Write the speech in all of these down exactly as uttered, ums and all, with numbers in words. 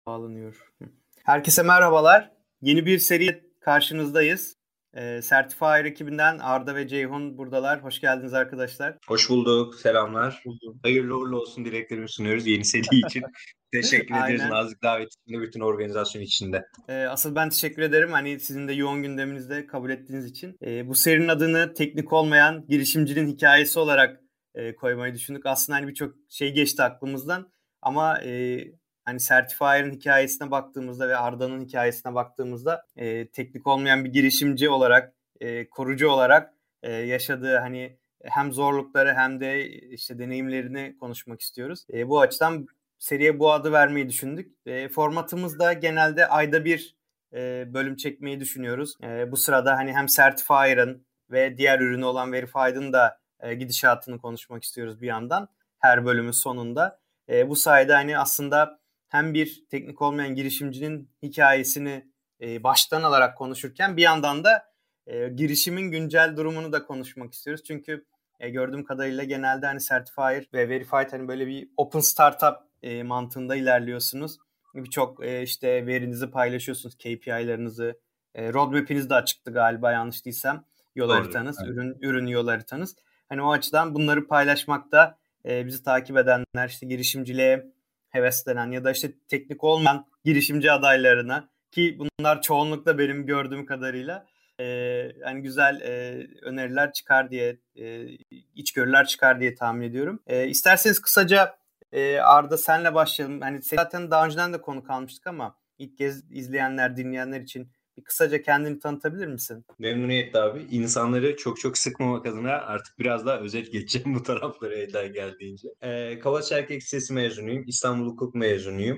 Bağlanıyor. Herkese merhabalar. Yeni bir seri karşınızdayız. Ee, Certifier ekibinden Arda ve Ceyhun buradalar. Hoş geldiniz arkadaşlar. Hoş bulduk. Selamlar. Hoş bulduk. Hayırlı uğurlu olsun dileklerimi sunuyoruz yeni seri için. Teşekkür ederiz Aynen. nazik davet için de bütün organizasyon içinde. Ee, asıl ben teşekkür ederim. Hani sizin de yoğun gündeminizde kabul ettiğiniz için. Ee, bu serinin adını teknik olmayan girişimcinin hikayesi olarak e, koymayı düşündük. Aslında hani birçok şey geçti aklımızdan. Ama e, hani Certifier'ın hikayesine baktığımızda ve Arda'nın hikayesine baktığımızda e, teknik olmayan bir girişimci olarak, e, korucu olarak e, yaşadığı hani hem zorlukları hem de işte deneyimlerini konuşmak istiyoruz. E, bu açıdan seriye bu adı vermeyi düşündük. E, formatımız da genelde ayda bir e, bölüm çekmeyi düşünüyoruz. E, bu sırada hani hem Certifier'ın ve diğer ürünü olan Verified'ın da e, gidişatını konuşmak istiyoruz bir yandan her bölümün sonunda. E, bu sayede hani aslında hem bir teknik olmayan girişimcinin hikayesini e, baştan alarak konuşurken bir yandan da e, girişimin güncel durumunu da konuşmak istiyoruz. Çünkü e, gördüğüm kadarıyla genelde hani Certifier ve Verified hani böyle bir open startup e, mantığında ilerliyorsunuz. Birçok e, işte verinizi paylaşıyorsunuz, K P I'larınızı. E, roadmap'iniz de açıktı galiba yanlış değilsem. Yol Doğru. haritanız, Evet. ürün ürün yol haritanız. Hani o açıdan bunları paylaşmakta e, bizi takip edenler, işte girişimciliğe heveslenen ya da işte teknik olmayan girişimci adaylarına, ki bunlar çoğunlukla benim gördüğüm kadarıyla e, yani güzel e, öneriler çıkar diye, e, içgörüler çıkar diye tahmin ediyorum. E, isterseniz kısaca e, Arda senle başlayalım. Hani zaten daha önceden de konuk almıştık ama ilk kez izleyenler, dinleyenler için bir kısaca kendini tanıtabilir misin? Memnuniyetle abi. İnsanları çok çok sıkmamak adına artık biraz daha özet geçeceğim bu taraflara elden geldiğince. Ee, Kavaç Erkek Lisesi mezunuyum. İstanbul Hukuk mezunuyum.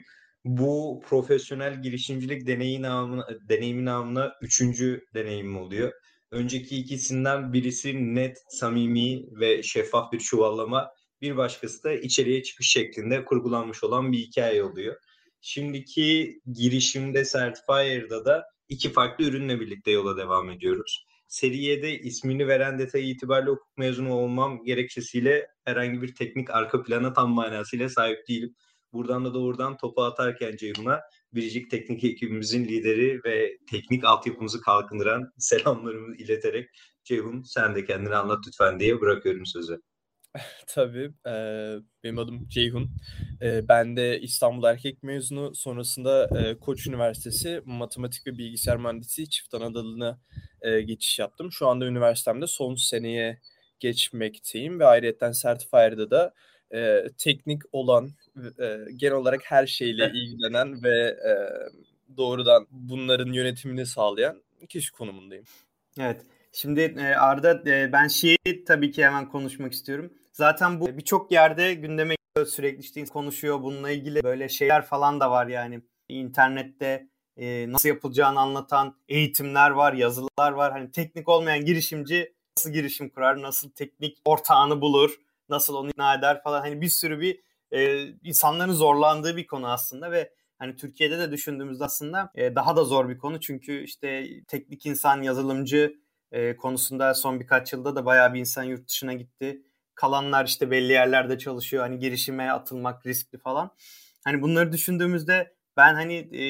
Bu profesyonel girişimcilik deneyi namına, deneyimi namına üçüncü deneyimim oluyor. Önceki ikisinden birisi net, samimi ve şeffaf bir çuvallama. Bir başkası da içeriye çıkış şeklinde kurgulanmış olan bir hikaye oluyor. Şimdiki girişimde Certifier'da da iki farklı ürünle birlikte yola devam ediyoruz. Seriye de ismini veren detayı itibariyle hukuk mezunu olmam gerekçesiyle herhangi bir teknik arka plana tam manasıyla sahip değilim. Buradan da doğrudan topu atarken Ceyhun'a Biricik Teknik ekibimizin lideri ve teknik altyapımızı kalkındıran selamlarımı ileterek Ceyhun sen de kendini anlat lütfen diye bırakıyorum sözü. Tabii. Eee, benim adım Ceyhun. Eee, ben de İstanbul Erkek mezunu. Sonrasında eee, Koç Üniversitesi Matematik ve Bilgisayar Mühendisliği Çift Anadolu'na eee, geçiş yaptım. Şu anda üniversitemde son seneye geçmekteyim ve ayrıyeten Certifier'da da eee, teknik olan, eee, genel olarak her şeyle ilgilenen ve eee, doğrudan bunların yönetimini sağlayan kişi konumundayım. Evet. Şimdi e, Arda, e, ben şeyi tabii ki hemen konuşmak istiyorum. Zaten bu birçok yerde gündeme geliyor, sürekli işte konuşuyor bununla ilgili böyle şeyler falan da var yani. İnternette e, nasıl yapılacağını anlatan eğitimler var, yazılar var. Hani teknik olmayan girişimci nasıl girişim kurar, nasıl teknik ortağını bulur, nasıl onu ikna eder falan. Hani bir sürü bir e, insanların zorlandığı bir konu aslında ve hani Türkiye'de de düşündüğümüzde aslında e, daha da zor bir konu. Çünkü işte teknik insan, yazılımcı e, konusunda son birkaç yılda da bayağı bir insan yurt dışına gitti. Kalanlar işte belli yerlerde çalışıyor. Hani girişime atılmak riskli falan. Hani bunları düşündüğümüzde ben hani e,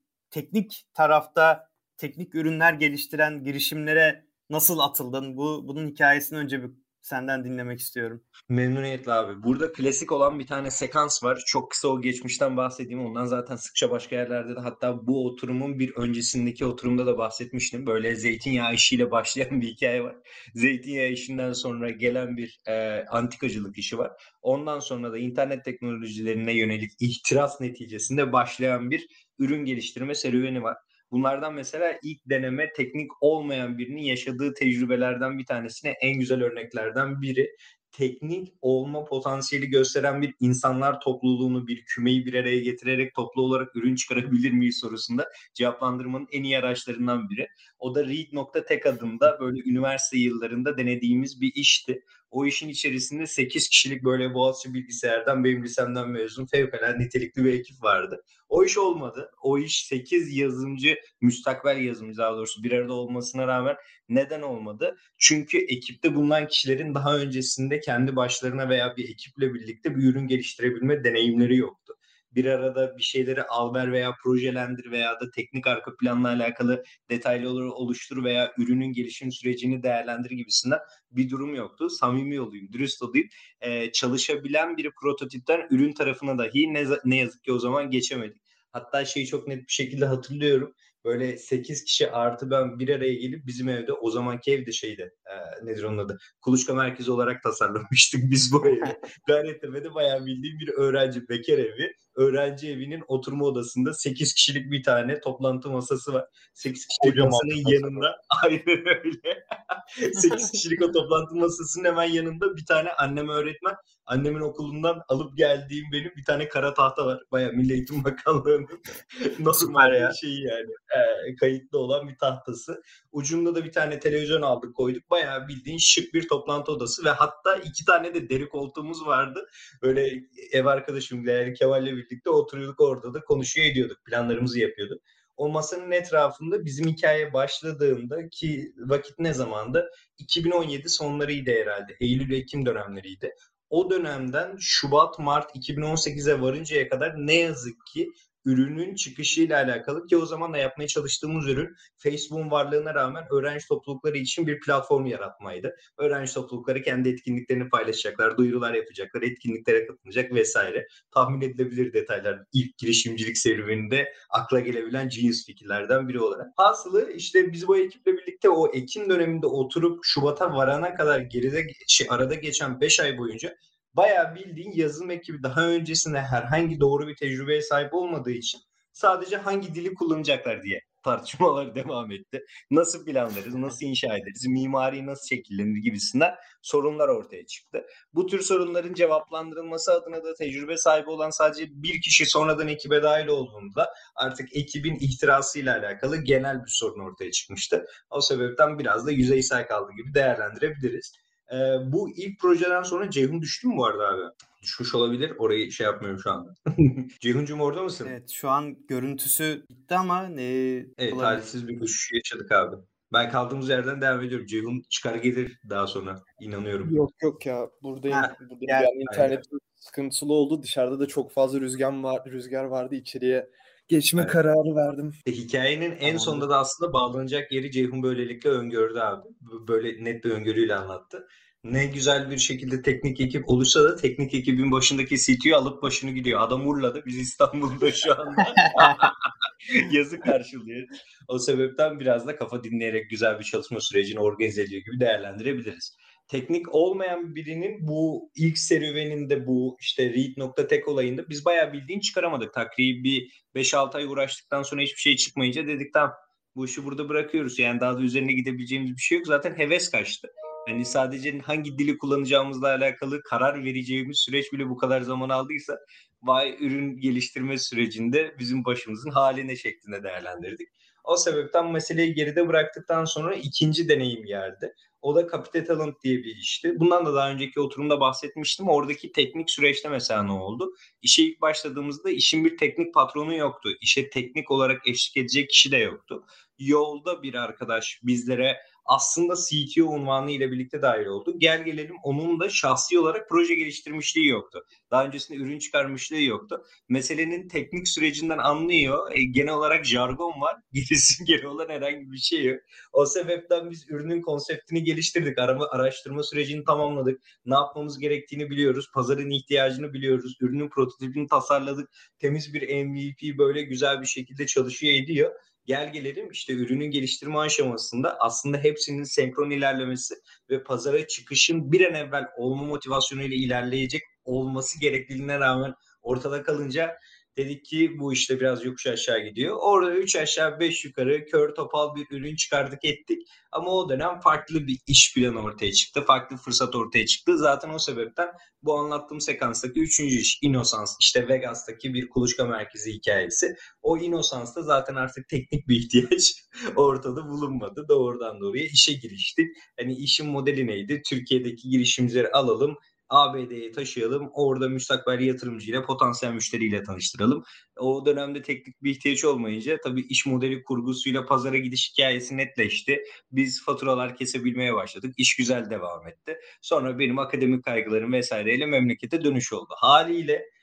teknik tarafta teknik ürünler geliştiren girişimlere nasıl atıldın? Bu bunun hikayesini önce bir senden dinlemek istiyorum. Memnuniyetle abi. Burada klasik olan bir tane sekans var. Çok kısa o geçmişten bahsedeyim. Ondan zaten sıkça başka yerlerde de hatta bu oturumun bir öncesindeki oturumda da bahsetmiştim. Böyle zeytinyağı işiyle başlayan bir hikaye var. Zeytinyağı işinden sonra gelen bir e, antikacılık işi var. Ondan sonra da internet teknolojilerine yönelik ihtiras neticesinde başlayan bir ürün geliştirme serüveni var. Bunlardan mesela ilk deneme teknik olmayan birinin yaşadığı tecrübelerden bir tanesine en güzel örneklerden biri teknik olma potansiyeli gösteren bir insanlar topluluğunu, bir kümeyi bir araya getirerek toplu olarak ürün çıkarabilir miyiz sorusunda cevaplandırmanın en iyi araçlarından biri. O da Read nokta Tech adında böyle üniversite yıllarında denediğimiz bir işti. O işin içerisinde sekiz kişilik böyle Boğaziçi bilgisayardan benim lisemden mezun fevkalade nitelikli bir ekip vardı. O iş olmadı. O iş sekiz yazılımcı, müstakbel yazılımcı daha doğrusu bir arada olmasına rağmen neden olmadı? Çünkü ekipte bulunan kişilerin daha öncesinde kendi başlarına veya bir ekiple birlikte bir ürün geliştirebilme deneyimleri yoktu. bir arada bir şeyleri al ver veya projelendir veya da teknik arka planla alakalı detaylı oluştur veya ürünün gelişim sürecini değerlendir gibisinden bir durum yoktu. Samimi olayım, dürüst olayım. Ee, çalışabilen bir prototipten ürün tarafına dahi ne, ne yazık ki o zaman geçemedik. Hatta şeyi çok net bir şekilde hatırlıyorum. Böyle sekiz kişi artı ben bir araya gelip bizim evde, o zamanki evde şeydi, e, nedir onun adı? Kuluçka merkezi olarak tasarlamıştık biz bu evi. Gayrettepe'de bayağı bildiğim bir öğrenci bekar evi. Öğrenci evinin oturma odasında sekiz kişilik bir tane toplantı masası var. sekiz kişilik Kocaman masanın masa yanında aynen öyle. sekiz kişilik o toplantı masasının hemen yanında bir tane annem öğretmen. Annemin okulundan alıp geldiğim benim bir tane kara tahta var. Bayağı Milli Eğitim Bakanlığı'nın normal şeyi yani e, kayıtlı olan bir tahtası. Ucunda da bir tane televizyon aldık koyduk. Bayağı bildiğin şık bir toplantı odası ve hatta iki tane de deri koltuğumuz vardı. Böyle ev arkadaşım yani Kemal'le birlikte oturuyorduk orada da konuşuyor ediyorduk. Planlarımızı yapıyorduk. O masanın etrafında bizim hikaye başladığında ki vakit ne zamandı? iki bin on yedi sonlarıydı herhalde. Eylül-Ekim dönemleriydi. O dönemden Şubat Mart iki bin on sekize varıncaya kadar ne yazık ki ürünün çıkışıyla alakalı, ki o zaman da yapmaya çalıştığımız ürün Facebook'un varlığına rağmen öğrenci toplulukları için bir platform yaratmaydı. Öğrenci toplulukları kendi etkinliklerini paylaşacaklar, duyurular yapacaklar, etkinliklere katılacak vesaire. Tahmin edilebilir detaylar ilk girişimcilik serüveninde akla gelebilen genius fikirlerden biri olarak. Hasılı işte biz bu ekiple birlikte o Ekim döneminde oturup Şubat'a varana kadar geride şey, arada geçen beş ay boyunca bayağı bildiğin yazılım ekibi daha öncesinde herhangi doğru bir tecrübeye sahip olmadığı için sadece hangi dili kullanacaklar diye tartışmalar devam etti. Nasıl planlarız, nasıl inşa ederiz, mimari nasıl şekillenir gibisinden sorunlar ortaya çıktı. Bu tür sorunların cevaplandırılması adına da tecrübe sahibi olan sadece bir kişi sonradan ekibe dahil olduğunda artık ekibin ihtirasıyla alakalı genel bir sorun ortaya çıkmıştı. O sebepten biraz da yüzeysel kaldı gibi değerlendirebiliriz. Ee, bu ilk projeden sonra Ceyhun düştü mü bu arada abi? Düşmüş olabilir. Orayı şey yapmıyorum şu anda. Ceyhun'cum orada mısın? Evet, şu an görüntüsü gitti ama ne Evet, olabilir? talihsiz bir düşüş yaşadık abi. Ben kaldığımız yerden devam ediyorum. Ceyhun çıkar gelir daha sonra. İnanıyorum. Yok yok ya buradayım. Ha, Buradayım. gel. Yani internet sıkıntılı oldu. Dışarıda da çok fazla rüzgar var, rüzgar vardı. İçeriye geçme Evet. kararı verdim. E, hikayenin en Tamamdır. sonunda da aslında bağlanacak yeri Ceyhun böylelikle öngördü abi. B- Böyle net bir öngörüyle anlattı. Ne güzel bir şekilde teknik ekip olursa da teknik ekibin başındaki C T O alıp başını gidiyor. Adam Urla'da, biz İstanbul'da şu anda. Yazı karşılıyor. O sebepten biraz da kafa dinleyerek güzel bir çalışma sürecini organize ediyor gibi değerlendirebiliriz. Teknik olmayan birinin bu ilk serüveninde, bu işte read nokta tech olayında biz bayağı bildiğin çıkaramadık. Takribi bir beş altı ay uğraştıktan sonra hiçbir şey çıkmayınca dedik tamam bu işi burada bırakıyoruz. Yani daha da üzerine gidebileceğimiz bir şey yok. Zaten heves kaçtı. Yani sadece hangi dili kullanacağımızla alakalı karar vereceğimiz süreç bile bu kadar zaman aldıysa vay ürün geliştirme sürecinde bizim başımızın haline şeklinde değerlendirdik. O sebepten meseleyi geride bıraktıktan sonra ikinci deneyim geldi. O da Capita Talent diye bir işti. Bundan da daha önceki oturumda bahsetmiştim. Oradaki teknik süreçte mesela ne oldu? İşe ilk başladığımızda işin bir teknik patronu yoktu. İşe teknik olarak eşlik edecek kişi de yoktu. Yolda bir arkadaş bizlere aslında C T O unvanı ile birlikte dahil oldu. Gel gelelim onun da şahsi olarak proje geliştirmişliği yoktu. Daha öncesinde ürün çıkarmışlığı yoktu. Meselenin teknik sürecinden anlıyor. E, genel olarak jargon var. Gerisi geri olan herhangi bir şey yok. O sebepten biz ürünün konseptini geliştirdik. Arama, araştırma sürecini tamamladık. Ne yapmamız gerektiğini biliyoruz. Pazarın ihtiyacını biliyoruz. Ürünün prototipini tasarladık. Temiz bir M V P böyle güzel bir şekilde çalışıyor ediyor. Gel gelelim işte ürünün geliştirme aşamasında aslında hepsinin senkron ilerlemesi ve pazara çıkışın bir an evvel olma motivasyonuyla ilerleyecek olması gerekliliğine rağmen ortada kalınca dedik ki bu işte biraz yokuş aşağı gidiyor. Orada üç aşağı beş yukarı kör topal bir ürün çıkardık ettik. Ama o dönem farklı bir iş planı ortaya çıktı. Farklı fırsat ortaya çıktı. Zaten o sebepten bu anlattığım sekanstaki üçüncü iş Innocence. İşte Vegas'taki bir kuluçka merkezi hikayesi. O Innocence'da zaten artık teknik bir ihtiyaç ortada bulunmadı. Doğrudan doğruya işe giriştik. Hani işin modeli neydi? Türkiye'deki girişimcileri alalım. A B D'ye taşıyalım. Orada müstakbel yatırımcıyla, potansiyel müşteriyle tanıştıralım. O dönemde teknik bir ihtiyaç olmayınca tabii iş modeli kurgusuyla pazara gidiş hikayesi netleşti. Biz faturalar kesebilmeye başladık. İş güzel devam etti. Sonra benim akademik kaygılarım vesaireyle memlekete dönüş oldu. Haliyle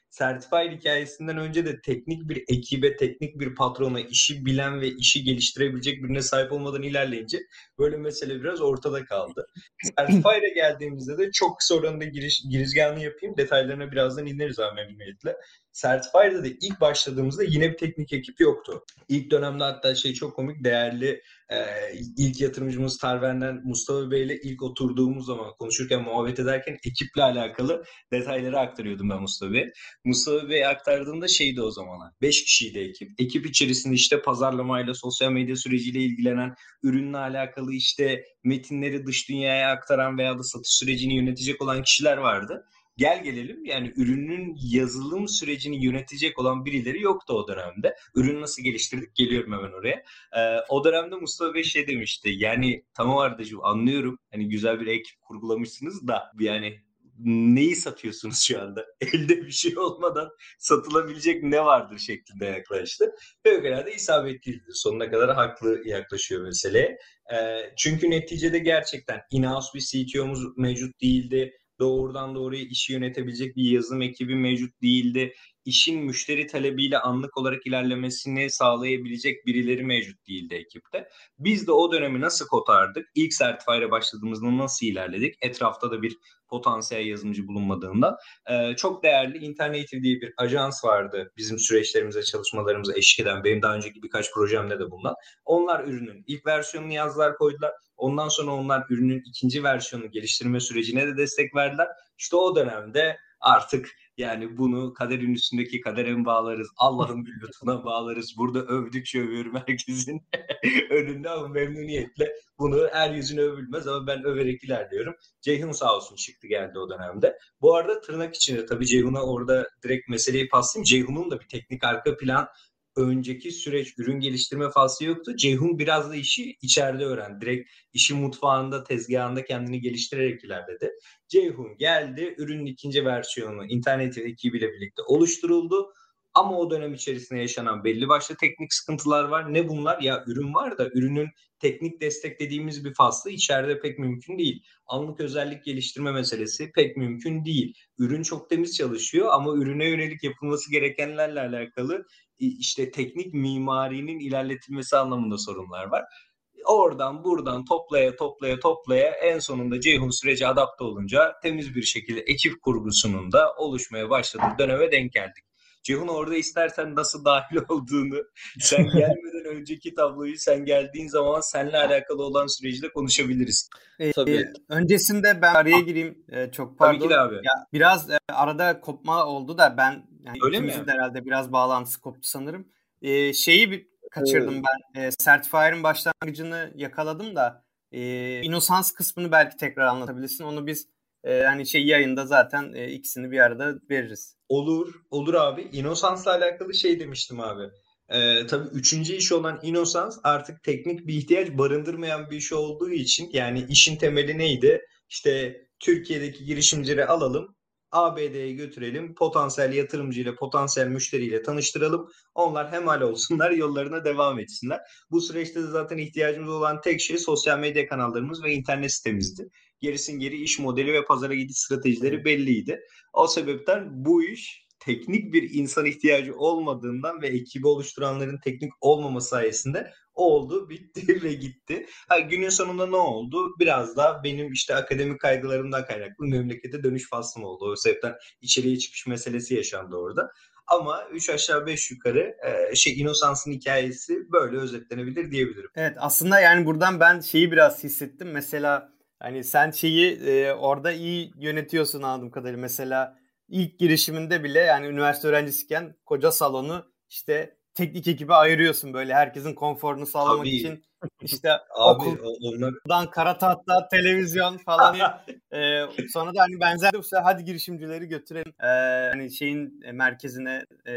Certified hikayesinden önce de teknik bir ekibe, teknik bir patrona, işi bilen ve işi geliştirebilecek birine sahip olmadan ilerleyince böyle mesele biraz ortada kaldı. Certified'e geldiğimizde de çok kısa oranında giriş, girizgahını yapayım. Detaylarına birazdan ineriz abi memnuniyetle. Certified'e de ilk başladığımızda yine bir teknik ekip yoktu. İlk dönemde hatta şey çok komik, değerli e, ilk yatırımcımız Tarven'den Mustafa Bey ile ilk oturduğumuz zaman konuşurken, muhabbet ederken ekiple alakalı detayları aktarıyordum ben Mustafa Bey. Mustafa Bey aktardığında şeydi o zamanlar. beş kişiydi ekip. Ekip içerisinde işte pazarlamayla, sosyal medya süreciyle ilgilenen, ürünle alakalı işte metinleri dış dünyaya aktaran veya da satış sürecini yönetecek olan kişiler vardı. Gel gelelim yani ürünün yazılım sürecini yönetecek olan birileri yoktu o dönemde. Ürünü nasıl geliştirdik? Geliyorum hemen oraya. Ee, o dönemde Mustafa Bey şey demişti. Yani tamam Ardacığım, anlıyorum. Hani güzel bir ekip kurgulamışsınız da yani neyi satıyorsunuz şu anda? Elde bir şey olmadan satılabilecek ne vardır şeklinde yaklaştı. Fevkalade isabetliydi. Sonuna kadar haklı yaklaşıyor meseleye. Ee, çünkü neticede gerçekten in-house bir C T O'muz mevcut değildi. Doğrudan doğruya işi yönetebilecek bir yazılım ekibi mevcut değildi. İşin müşteri talebiyle anlık olarak ilerlemesini sağlayabilecek birileri mevcut değildi ekipte. Biz de o dönemi nasıl kotardık? İlk Certify'e başladığımızda nasıl ilerledik? Etrafta da bir potansiyel yazılımcı bulunmadığında. Ee, çok değerli Internative diye bir ajans vardı bizim süreçlerimize, çalışmalarımıza eşlik eden. Benim daha önceki birkaç projemde de bulunan. Onlar ürünün ilk versiyonunu yazdılar, koydular. Ondan sonra onlar ürünün ikinci versiyonunu geliştirme sürecine de destek verdiler. İşte o dönemde artık yani bunu kaderin üstündeki kadere mi bağlarız, Allah'ın bir lütfuna bağlarız. Burada övdükçe övüyorum herkesin önünde ama memnuniyetle. Bunu her yüzüne övülmez ama ben överek ilerliyorum. Ceyhun sağ olsun çıktı geldi o dönemde. Bu arada tırnak içinde tabii Ceyhun'a orada direkt meseleyi paslayayım. Ceyhun'un da bir teknik arka plan, önceki süreç, ürün geliştirme faslı yoktu. Ceyhun biraz da işi içeride öğrendi. Direkt işin mutfağında, tezgahında kendini geliştirerek ilerledi. Ceyhun geldi, ürünün ikinci versiyonu internet ekibiyle birlikte oluşturuldu. Ama o dönem içerisinde yaşanan belli başlı teknik sıkıntılar var. Ne bunlar? Ya ürün var da ürünün teknik destek dediğimiz bir faslı içeride pek mümkün değil. Anlık özellik geliştirme meselesi pek mümkün değil. Ürün çok temiz çalışıyor ama ürüne yönelik yapılması gerekenlerle alakalı işte teknik mimarinin ilerletilmesi anlamında sorunlar var. Oradan buradan toplaya toplaya toplaya en sonunda Ceyhun sürece adapte olunca temiz bir şekilde ekip kurgusunun da oluşmaya başladığı döneme denk geldik. Ceyhun orada istersen nasıl dahil olduğunu, sen gelmeden önceki tabloyu, sen geldiğin zaman seninle alakalı olan süreci de konuşabiliriz. Ee, Tabii. Öncesinde ben araya gireyim. Ee, çok pardon. Tabii ki de abi. Ya, biraz e, arada kopma oldu da ben yani Öyle ikimizin mi? de herhalde biraz bağlantısı koptu sanırım. Ee, şeyi bir kaçırdım evet. ben. E, Certifier'in başlangıcını yakaladım da e, Innocence kısmını belki tekrar anlatabilirsin. Onu biz e, hani şey yayında zaten e, ikisini bir arada veririz. Olur, olur abi. Innocence'la alakalı şey demiştim abi. Ee, tabii üçüncü iş olan Innocence artık teknik bir ihtiyaç barındırmayan bir iş olduğu için, yani işin temeli neydi? İşte Türkiye'deki girişimcileri alalım, A B D'ye götürelim, potansiyel yatırımcıyla, potansiyel müşteriyle tanıştıralım. Onlar hemal olsunlar, yollarına devam etsinler. Bu süreçte de zaten ihtiyacımız olan tek şey sosyal medya kanallarımız ve internet sitemizdi. Gerisin geri iş modeli ve pazara gidiş stratejileri belliydi. O sebepten bu iş teknik bir insan ihtiyacı olmadığından ve ekibi oluşturanların teknik olmaması sayesinde oldu, bitti ve gitti. Ha, günün sonunda ne oldu? Biraz da benim işte akademik kaygılarımdan kaynaklı memlekete dönüş faslım oldu. O sebepten içeriye çıkış meselesi yaşandı orada. Ama üç aşağı beş yukarı e, şey Innocence'ın hikayesi böyle özetlenebilir diyebilirim. Evet, aslında yani buradan ben şeyi biraz hissettim. Mesela hani sen şeyi e, orada iyi yönetiyorsun anladığım kadarıyla. Mesela ilk girişiminde bile yani üniversite öğrencisiyken koca salonu işte teknik ekibe ayırıyorsun, böyle herkesin konforunu sağlamak Tabii. için. İşte Abi, okuldan onlar... kara tahta, televizyon falan. e, sonra da hani benzer de hadi girişimcileri götürelim. E, hani şeyin merkezine e,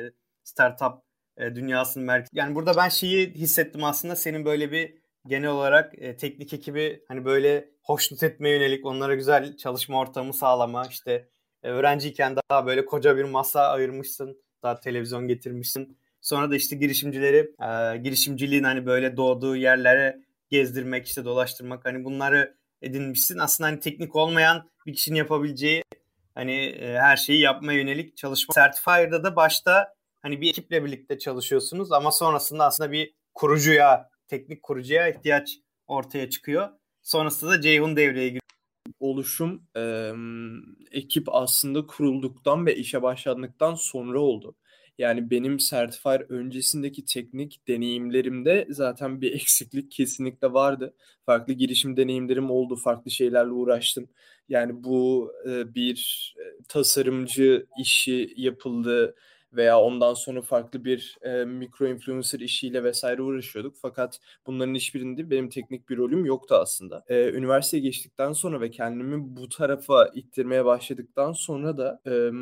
startup e, dünyasının merkezi. Yani burada ben şeyi hissettim aslında, senin böyle bir genel olarak e, teknik ekibi hani böyle hoşnut etmeye yönelik, onlara güzel çalışma ortamı sağlama, işte e, öğrenciyken daha böyle koca bir masa ayırmışsın, daha televizyon getirmişsin. Sonra da işte girişimcileri, e, girişimciliğin hani böyle doğduğu yerlere gezdirmek, işte dolaştırmak, hani bunları edinmişsin. Aslında hani teknik olmayan bir kişinin yapabileceği hani e, her şeyi yapmaya yönelik çalışma. Certifier'da da başta hani bir ekiple birlikte çalışıyorsunuz ama sonrasında aslında bir kurucuya, teknik kurucuya ihtiyaç ortaya çıkıyor. Sonrasında da Ceyhun devreye giriyor. Oluşum e, ekip aslında kurulduktan ve işe başlandıktan sonra oldu. Yani benim Certifier öncesindeki teknik deneyimlerimde zaten bir eksiklik kesinlikle vardı. Farklı girişim deneyimlerim oldu, farklı şeylerle uğraştım. Yani bu e, bir e, tasarımcı işi yapıldı veya ondan sonra farklı bir e, mikro influencer işiyle vesaire uğraşıyorduk. Fakat bunların hiçbirinde benim teknik bir rolüm yoktu aslında. E, üniversiteye geçtikten sonra ve kendimi bu tarafa ittirmeye başladıktan sonra da e,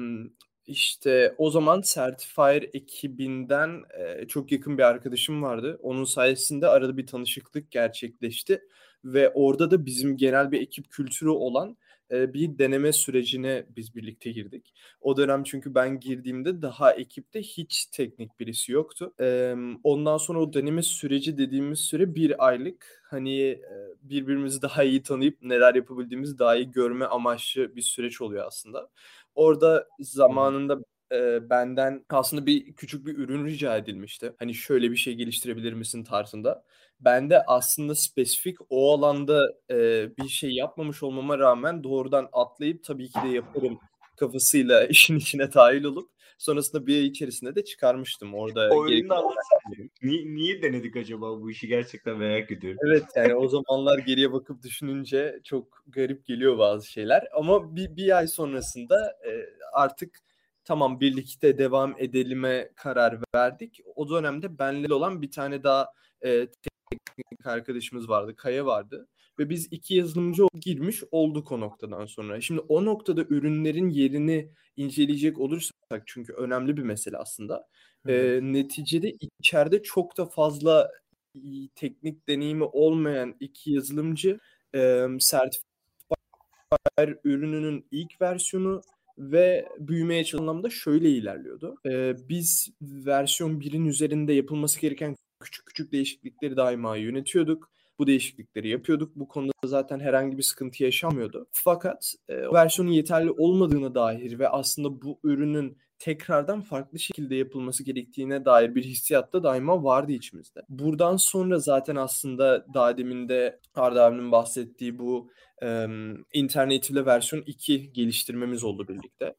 işte o zaman Certifier ekibinden e, çok yakın bir arkadaşım vardı. Onun sayesinde arada bir tanışıklık gerçekleşti ve orada da bizim genel bir ekip kültürü olan e, bir deneme sürecine biz birlikte girdik. O dönem çünkü ben girdiğimde daha ekipte hiç teknik birisi yoktu. E, ondan sonra o deneme süreci dediğimiz süre bir aylık. Hani e, birbirimizi daha iyi tanıyıp neler yapabildiğimizi daha iyi görme amaçlı bir süreç oluyor aslında. Orada zamanında e, benden aslında bir küçük bir ürün rica edilmişti. Hani şöyle bir şey geliştirebilir misin tarzında. Ben de aslında spesifik o alanda e, bir şey yapmamış olmama rağmen doğrudan atlayıp tabii ki de yaparım kafasıyla işin içine dahil olup sonrasında bir ay içerisinde de çıkarmıştım. Orada O gerek... ürünü anlatsana. Niye, niye denedik acaba bu işi, gerçekten merak ediyorum. Evet, yani o zamanlar geriye bakıp düşününce çok garip geliyor bazı şeyler. Ama bir, bir ay sonrasında e, artık tamam birlikte devam edelime karar verdik. O dönemde benle olan bir tane daha e, teknik arkadaşımız vardı, Kaya vardı. Ve biz iki yazılımcı girmiş olduk o noktadan sonra. Şimdi o noktada ürünlerin yerini inceleyecek olursak çünkü önemli bir mesele aslında. E, neticede içeride çok da fazla teknik deneyimi olmayan iki yazılımcı e, Certifier ürününün ilk versiyonu ve büyümeye çalışan şöyle ilerliyordu. E, biz versiyon birin üzerinde yapılması gereken küçük küçük değişiklikleri daima yönetiyorduk. Bu değişiklikleri yapıyorduk. Bu konuda zaten herhangi bir sıkıntı yaşamıyordu. Fakat e, versiyonun yeterli olmadığına dair ve aslında bu ürünün tekrardan farklı şekilde yapılması gerektiğine dair bir hissiyat da daima vardı içimizde. Buradan sonra zaten aslında daha demin de Arda abinin bahsettiği bu e, Internative versiyon iki geliştirmemiz oldu birlikte.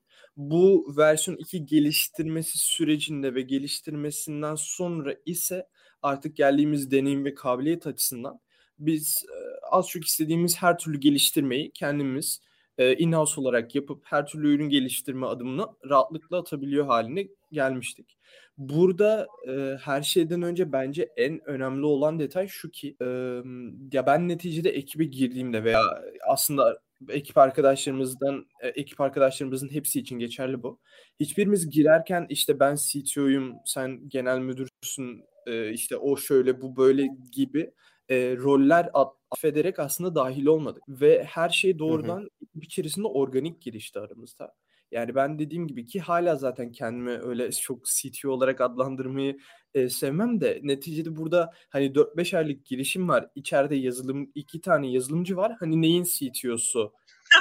Bu versiyon iki geliştirmesi sürecinde ve geliştirmesinden sonra ise artık geldiğimiz deneyim ve kabiliyet açısından biz e, az çok istediğimiz her türlü geliştirmeyi kendimiz e, in-house olarak yapıp her türlü ürün geliştirme adımını rahatlıkla atabiliyor haline gelmiştik. Burada e, her şeyden önce bence en önemli olan detay şu ki e, ya ben neticede ekibe girdiğimde veya aslında ekip arkadaşlarımızdan e, ekip arkadaşlarımızın hepsi için geçerli bu. Hiçbirimiz girerken işte ben C T O'yum, sen genel müdürsün, e, işte o şöyle bu böyle gibi e, roller affederek aslında dahil olmadık. Ve her şey doğrudan bir içerisinde organik girişti aramızda. Yani ben dediğim gibi ki hala zaten kendimi öyle çok C T O olarak adlandırmayı e, sevmem de neticede burada hani dört beş aylık girişim var. İçeride yazılım iki tane yazılımcı var. Hani neyin C T O'su?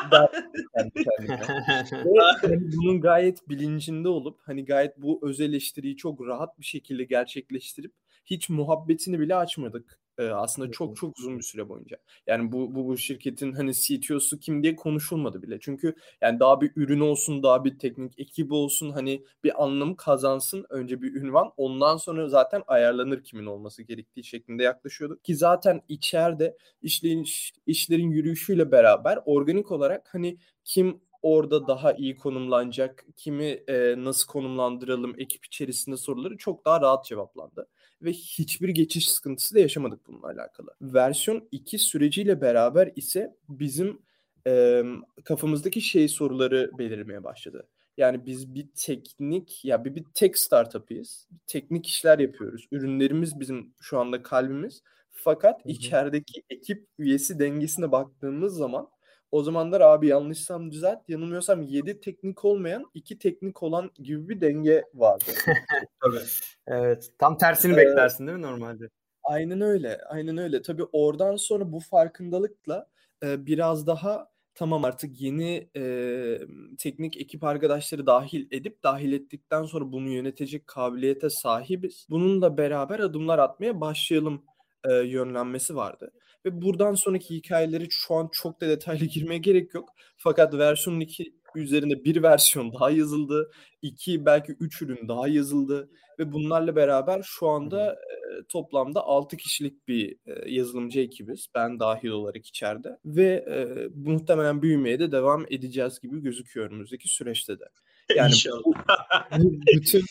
Kendi kendime. Ve hani bunun gayet bilincinde olup hani gayet bu öz eleştiriyi çok rahat bir şekilde gerçekleştirip hiç muhabbetini bile açmadık. Ee, aslında çok çok uzun bir süre boyunca. Yani bu, bu bu şirketin hani C T O'su kim diye konuşulmadı bile. Çünkü yani daha bir ürün olsun, daha bir teknik ekibi olsun, hani bir anlam kazansın önce bir ünvan. Ondan sonra zaten ayarlanır kimin olması gerektiği şeklinde yaklaşıyorduk. Ki zaten içeride işlerin, işlerin yürüyüşüyle beraber organik olarak hani kim orada daha iyi konumlanacak, kimi e, nasıl konumlandıralım ekip içerisinde soruları çok daha rahat cevaplandı. Ve hiçbir geçiş sıkıntısı da yaşamadık bununla alakalı. Versiyon iki süreciyle beraber ise bizim e, kafamızdaki şey soruları belirmeye başladı. Yani biz bir teknik, ya bir, bir tech startup'ıyız. Teknik işler yapıyoruz. Ürünlerimiz bizim şu anda kalbimiz. Fakat içerideki ekip üyesi dengesine baktığımız zaman o zamanlar abi yanlışsam düzelt, yanılmıyorsam yedi teknik olmayan iki teknik olan gibi bir denge vardı. Tabii. Evet. Tam tersini Ee, beklersin değil mi normalde? Aynen öyle. Aynen öyle. Tabii oradan sonra bu farkındalıkla e, biraz daha tamam artık yeni e, teknik ekip arkadaşları dahil edip dahil ettikten sonra bunu yönetecek kabiliyete sahibiz. Bununla beraber adımlar atmaya başlayalım e, yönlenmesi vardı. Ve buradan sonraki hikayeleri şu an çok da detaylı girmeye gerek yok. Fakat versiyon iki üzerinde bir versiyon daha yazıldı. iki belki üç ürün daha yazıldı. Ve bunlarla beraber şu anda e, toplamda altı kişilik bir e, yazılımcı ekibiz. Ben dahil olarak içeride. Ve e, muhtemelen büyümeye de devam edeceğiz gibi gözüküyor önümüzdeki süreçte de. Yani İnşallah. bu, bu bütün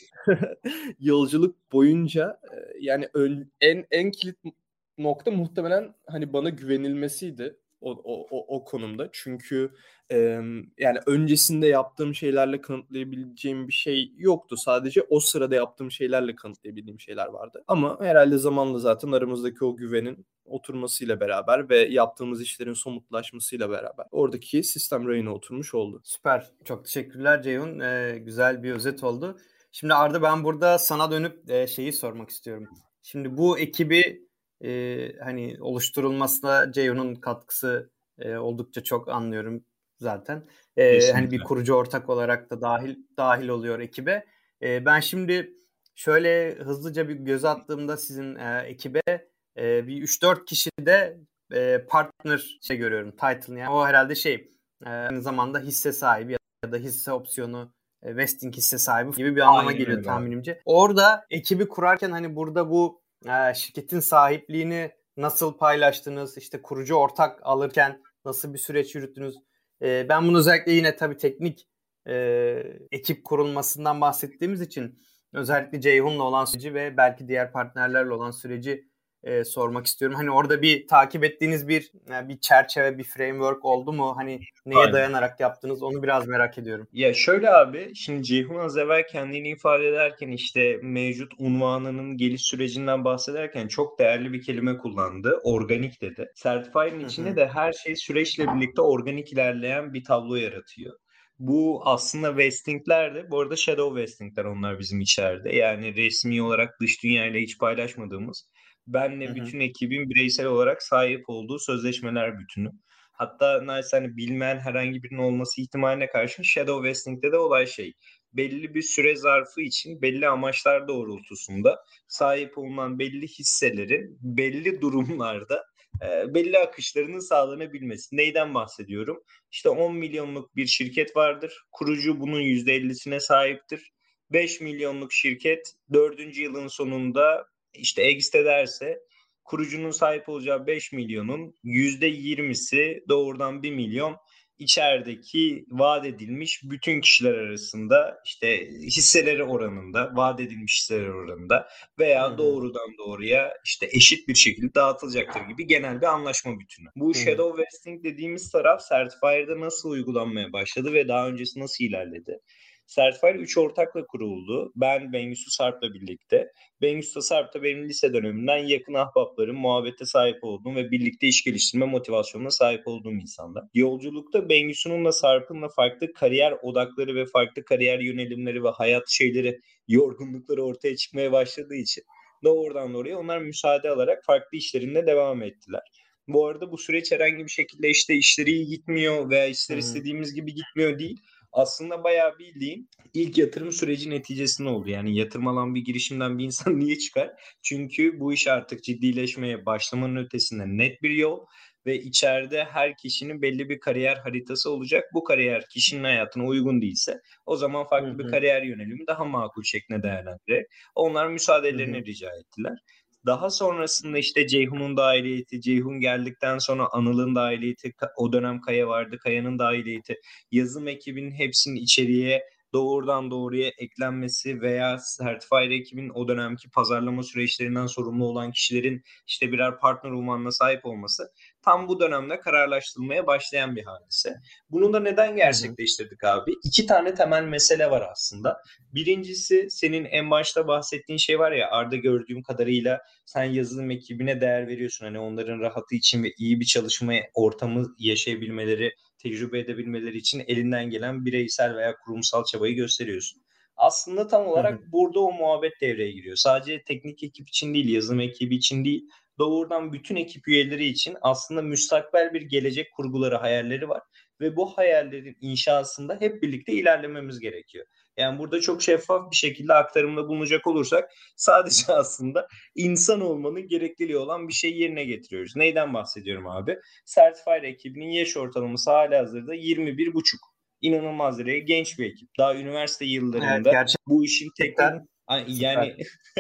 yolculuk boyunca e, yani ön, en en kilit nokta muhtemelen hani bana güvenilmesiydi o o o, o konumda. Çünkü e, yani öncesinde yaptığım şeylerle kanıtlayabileceğim bir şey yoktu. Sadece o sırada yaptığım şeylerle kanıtlayabildiğim şeyler vardı. Ama herhalde zamanla zaten aramızdaki o güvenin oturmasıyla beraber ve yaptığımız işlerin somutlaşmasıyla beraber oradaki sistem rayına oturmuş oldu. Süper. Çok teşekkürler Ceyhun. Ee, güzel bir özet oldu. Şimdi Arda, ben burada sana dönüp e, şeyi sormak istiyorum. Şimdi bu ekibi e, hani oluşturulmasına Ceyhun'un katkısı e, oldukça çok anlıyorum zaten. E, hani bir Kesinlikle. kurucu ortak olarak da dahil dahil oluyor ekibe. E, ben şimdi şöyle hızlıca bir göz attığımda sizin e, ekibe e, bir üç dört kişi de e, partner şey görüyorum. Title, yani o herhalde şey, e, aynı zamanda hisse sahibi ya da hisse opsiyonu, e, vesting hisse sahibi gibi bir anlama Aynen geliyor öyle abi. tahminimce. Orada ekibi kurarken hani burada bu e, şirketin sahipliğini nasıl paylaştınız? İşte kurucu ortak alırken nasıl bir süreç yürüttünüz? E, ben bunu özellikle yine tabii teknik e, ekip kurulmasından bahsettiğimiz için özellikle Ceyhun'la olan süreci ve belki diğer partnerlerle olan süreci e, sormak istiyorum. Hani orada bir takip ettiğiniz bir yani bir çerçeve, bir framework oldu mu? Hani neye Aynen. dayanarak yaptınız? Onu biraz merak ediyorum. Ya şöyle abi, şimdi Ceyhun az evvel kendini ifade ederken işte mevcut unvanının geliş sürecinden bahsederken çok değerli bir kelime kullandı. Organik dedi. Certify'ın Hı içinde hı. de her şey süreçle birlikte organik ilerleyen bir tablo yaratıyor. Bu aslında vestingler de, bu arada shadow vestingler onlar bizim içeride. Yani resmi olarak dış dünyayla hiç paylaşmadığımız, Hı benle hı. bütün ekibin bireysel olarak sahip olduğu sözleşmeler bütünü. Hatta naçizane bilmeyen herhangi birinin olması ihtimaline karşın shadow vesting'de de olay şey. Belli bir süre zarfı için belli amaçlar doğrultusunda sahip olunan belli hisselerin belli durumlarda e, belli akışlarının sağlanabilmesi. Neyden bahsediyorum? İşte on milyonluk bir şirket vardır. Kurucu bunun yüzde ellisine sahiptir. beş milyonluk şirket dördüncü yılın sonunda işte exit ederse kurucunun sahip olacağı beş milyonun yüzde yirmisi doğrudan bir milyon içerideki vaat edilmiş bütün kişiler arasında işte hisseleri oranında, vaat edilmiş hisseler oranında Hı veya hı. doğrudan doğruya işte eşit bir şekilde dağıtılacaktır gibi genel bir anlaşma bütünü. Bu Hı hı. shadow vesting dediğimiz taraf Certifier'da nasıl uygulanmaya başladı ve daha öncesi nasıl ilerledi? Certifier üç ortakla kuruldu. Ben Bengüsü Sarp'la birlikte. Bengüsü Sarp da benim lise döneminden yakın ahbaplarım, muhabbete sahip olduğum ve birlikte iş geliştirme motivasyonuna sahip olduğum insanlar. Yolculukta Bengüsü'nün Sarp'ın farklı kariyer odakları ve farklı kariyer yönelimleri ve hayat şeyleri, yorgunlukları ortaya çıkmaya başladığı için doğrudan oraya onlar müsaade alarak farklı işlerinde devam ettiler. Bu arada bu süreç herhangi bir şekilde işte işleri iyi gitmiyor veya Hı işler hı. istediğimiz gibi gitmiyor değil. Aslında bayağı bildiğim ilk yatırım süreci neticesinde oldu. Yani yatırım alan bir girişimden bir insan niye çıkar? Çünkü bu iş artık ciddileşmeye başlamanın ötesinde net bir yol ve içeride her kişinin belli bir kariyer haritası olacak. Bu kariyer kişinin hayatına uygun değilse o zaman Hı farklı bir hı. kariyer yönelimi daha makul şeklinde değerlendirerek onlar Hı hı. müsaadelerini rica ettiler. Daha sonrasında işte Ceyhun'un dahiliyeti, Ceyhun geldikten sonra Anıl'ın dahiliyeti, o dönem Kaya vardı, Kaya'nın dahiliyeti, yazım ekibinin hepsinin içeriye doğrudan doğruya eklenmesi veya Certified ekibin o dönemki pazarlama süreçlerinden sorumlu olan kişilerin işte birer partner unvanına sahip olması tam bu dönemde kararlaştırılmaya başlayan bir hadise. Bunu da neden Hı hı. gerçekleştirdik abi? İki tane temel mesele var aslında. Birincisi senin en başta bahsettiğin şey var ya Arda, gördüğüm kadarıyla sen yazılım ekibine değer veriyorsun. Hani onların rahatı için ve iyi bir çalışma ortamı yaşayabilmeleri, tecrübe edebilmeleri için elinden gelen bireysel veya kurumsal çabayı gösteriyorsun. Aslında tam Hı olarak hı. burada o muhabbet devreye giriyor. Sadece teknik ekip için değil, yazılım ekibi için değil, doğrudan bütün ekip üyeleri için aslında müstakbel bir gelecek kurguları, hayalleri var. ve bu hayallerin inşasında hep birlikte ilerlememiz gerekiyor. Yani burada çok şeffaf bir şekilde aktarımda bulunacak olursak sadece aslında insan olmanın gerekliliği olan bir şeyi yerine getiriyoruz. Neyden bahsediyorum abi? Certified ekibinin yaş ortalaması halihazırda yirmi bir buçuk. İnanılmaz derece genç bir ekip. Daha üniversite yıllarında Evet, bu işin teknik yani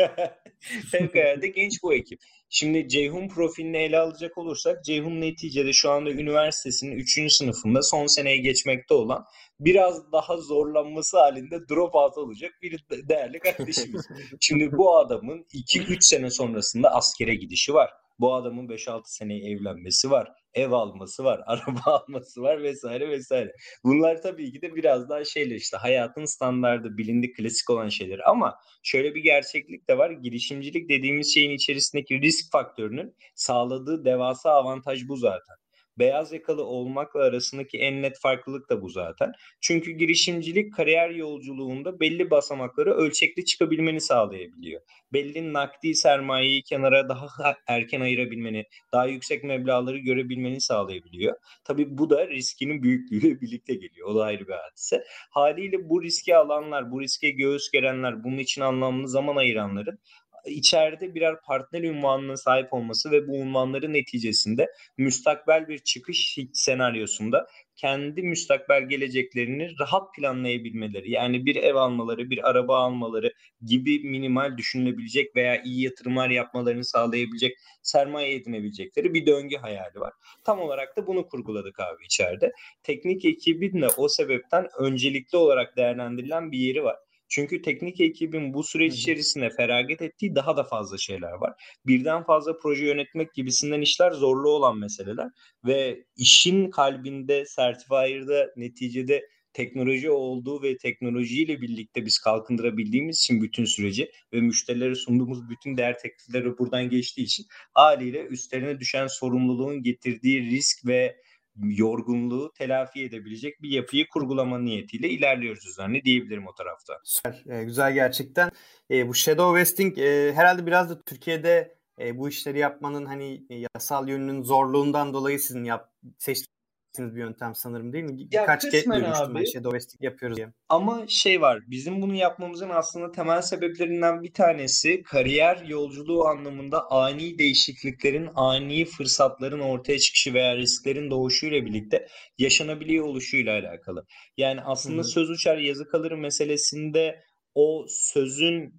fevkalade genç bu ekip. Şimdi Ceyhun profilini ele alacak olursak Ceyhun neticede şu anda üniversitesinin üçüncü sınıfında son seneye geçmekte olan biraz daha zorlanması halinde drop out olacak bir değerli kardeşimiz. Şimdi bu adamın iki üç sene sonrasında askere gidişi var. Bu adamın beş altı seneye evlenmesi var. Ev alması var. Araba alması var vesaire vesaire. Bunlar tabii ki de biraz daha şeyler işte hayatın standardı bilindik klasik olan şeyler ama şöyle bir gerçeklik de var. Girişimcilik dediğimiz şeyin içerisindeki risk faktörünün sağladığı devasa avantaj bu zaten. Beyaz yakalı olmakla arasındaki en net farklılık da bu zaten. Çünkü girişimcilik kariyer yolculuğunda belli basamakları ölçekli çıkabilmeni sağlayabiliyor. Belli nakdi sermayeyi kenara daha erken ayırabilmeni, daha yüksek meblağları görebilmeni sağlayabiliyor. Tabii bu da riskinin büyüklüğüyle birlikte geliyor. O da ayrı bir hadise. Haliyle bu riski alanlar, bu riske göğüs gerenler, bunun için anlamlı zaman ayıranların içeride birer partner unvanına sahip olması ve bu unvanların neticesinde müstakbel bir çıkış senaryosunda kendi müstakbel geleceklerini rahat planlayabilmeleri, yani bir ev almaları, bir araba almaları gibi minimal düşünülebilecek veya iyi yatırımlar yapmalarını sağlayabilecek sermaye edinebilecekleri bir döngü hayali var. Tam olarak da bunu kurguladık abi içeride. Teknik ekibin de o sebepten öncelikli olarak değerlendirilen bir yeri var. Çünkü teknik ekibin bu süreç içerisinde feragat ettiği daha da fazla şeyler var. Birden fazla proje yönetmek gibisinden işler zorlu olan meseleler ve işin kalbinde, Certifier'da neticede teknoloji olduğu ve teknolojiyle birlikte biz kalkındırabildiğimiz için bütün süreci ve müşterilere sunduğumuz bütün değer teklifleri buradan geçtiği için haliyle üstlerine düşen sorumluluğun getirdiği risk ve yorgunluğu telafi edebilecek bir yapıyı kurgulama niyetiyle ilerliyoruz üzerine diyebilirim o tarafta. Süper, e, güzel gerçekten. E, bu shadow vesting e, herhalde biraz da Türkiye'de e, bu işleri yapmanın hani e, yasal yönünün zorluğundan dolayı sizin yap, seçtiğiniz bir yöntem sanırım değil mi? Ya Birkaç kez kısmen duymuştum ben abi. shadow vesting yapıyoruz diye. Ama şey var, bizim bunu yapmamızın aslında temel sebeplerinden bir tanesi kariyer yolculuğu anlamında ani değişikliklerin, ani fırsatların ortaya çıkışı veya risklerin doğuşuyla birlikte yaşanabiliyor oluşuyla alakalı. Yani aslında Hı hı. söz uçar yazı kalır meselesinde o sözün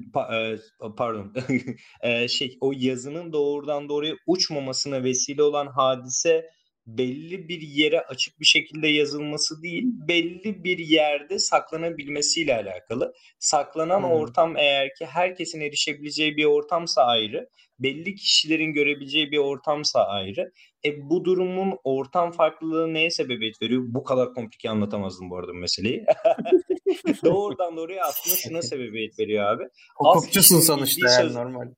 pardon şey o yazının doğrudan doğruya uçmamasına vesile olan hadise belli bir yere açık bir şekilde yazılması değil, belli bir yerde saklanabilmesiyle alakalı. Saklanan Hı-hı. ortam eğer ki herkesin erişebileceği bir ortamsa ayrı, belli kişilerin görebileceği bir ortamsa ayrı. E bu durumun ortam farklılığı neye sebebiyet veriyor? Bu kadar komplike anlatamazdım bu arada meseleyi. Doğrudan doğruya aslında şuna sebebiyet veriyor abi. Az Hukukçusun kişinin sonuçta bildiği yani söz... normal.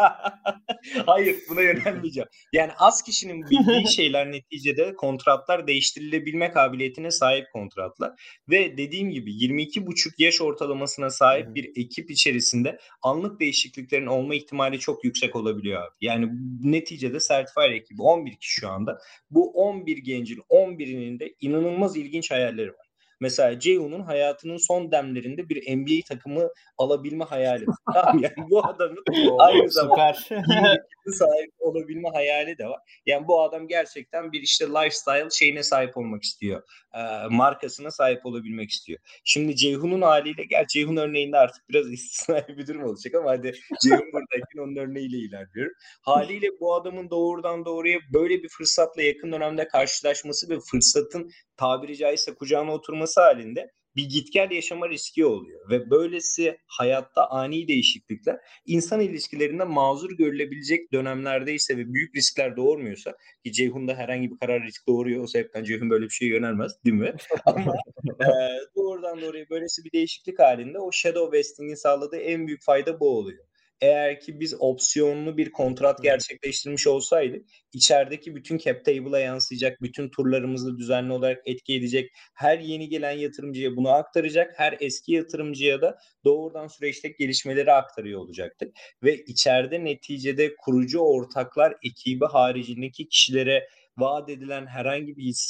Hayır, buna yönelmeyeceğim. Yani az kişinin bildiği şeyler neticede kontratlar değiştirilebilme kabiliyetine sahip kontratlar. Ve dediğim gibi yirmi iki buçuk yaş ortalamasına sahip bir ekip içerisinde anlık değişikliklerin olma ihtimali çok yüksek olabiliyor abi. Yani neticede Certifier ekibi on bir kişi şu anda. Bu on bir gencin on birinin de inanılmaz ilginç hayalleri var. Mesela Ceyhun'un hayatının son demlerinde bir N B A takımı alabilme hayali var. Tamam yani bu adamın Oo, aynı zamanda süper. bir ülkede sahip olabilme hayali de var. Yani bu adam gerçekten bir işte lifestyle şeyine sahip olmak istiyor. E, markasına sahip olabilmek istiyor. Şimdi Ceyhun'un haliyle gel Ceyhun örneğinde artık biraz istisnai bir durum olacak ama hadi Ceyhun buradayken onun örneğiyle ilerliyorum. Haliyle bu adamın doğrudan doğruya böyle bir fırsatla yakın dönemde karşılaşması ve fırsatın tabiri caizse kucağına oturması halinde bir git gel yaşama riski oluyor. Ve böylesi hayatta ani değişiklikler insan ilişkilerinde mazur görülebilecek dönemlerdeyse ve büyük riskler doğurmuyorsa ki Ceyhun'da herhangi bir karar risk doğuruyor. O sebepten Ceyhun böyle bir şeye yönelmez değil mi? Ama e, doğrudan doğruya böylesi bir değişiklik halinde o shadow vesting'in sağladığı en büyük fayda bu oluyor. Eğer ki biz opsiyonlu bir kontrat gerçekleştirmiş olsaydık içerideki bütün cap table'a yansıyacak, bütün turlarımızı düzenli olarak etki edecek, her yeni gelen yatırımcıya bunu aktaracak, her eski yatırımcıya da doğrudan süreçteki gelişmeleri aktarıyor olacaktık. Ve içeride neticede kurucu ortaklar ekibi haricindeki kişilere vaat edilen herhangi bir hisse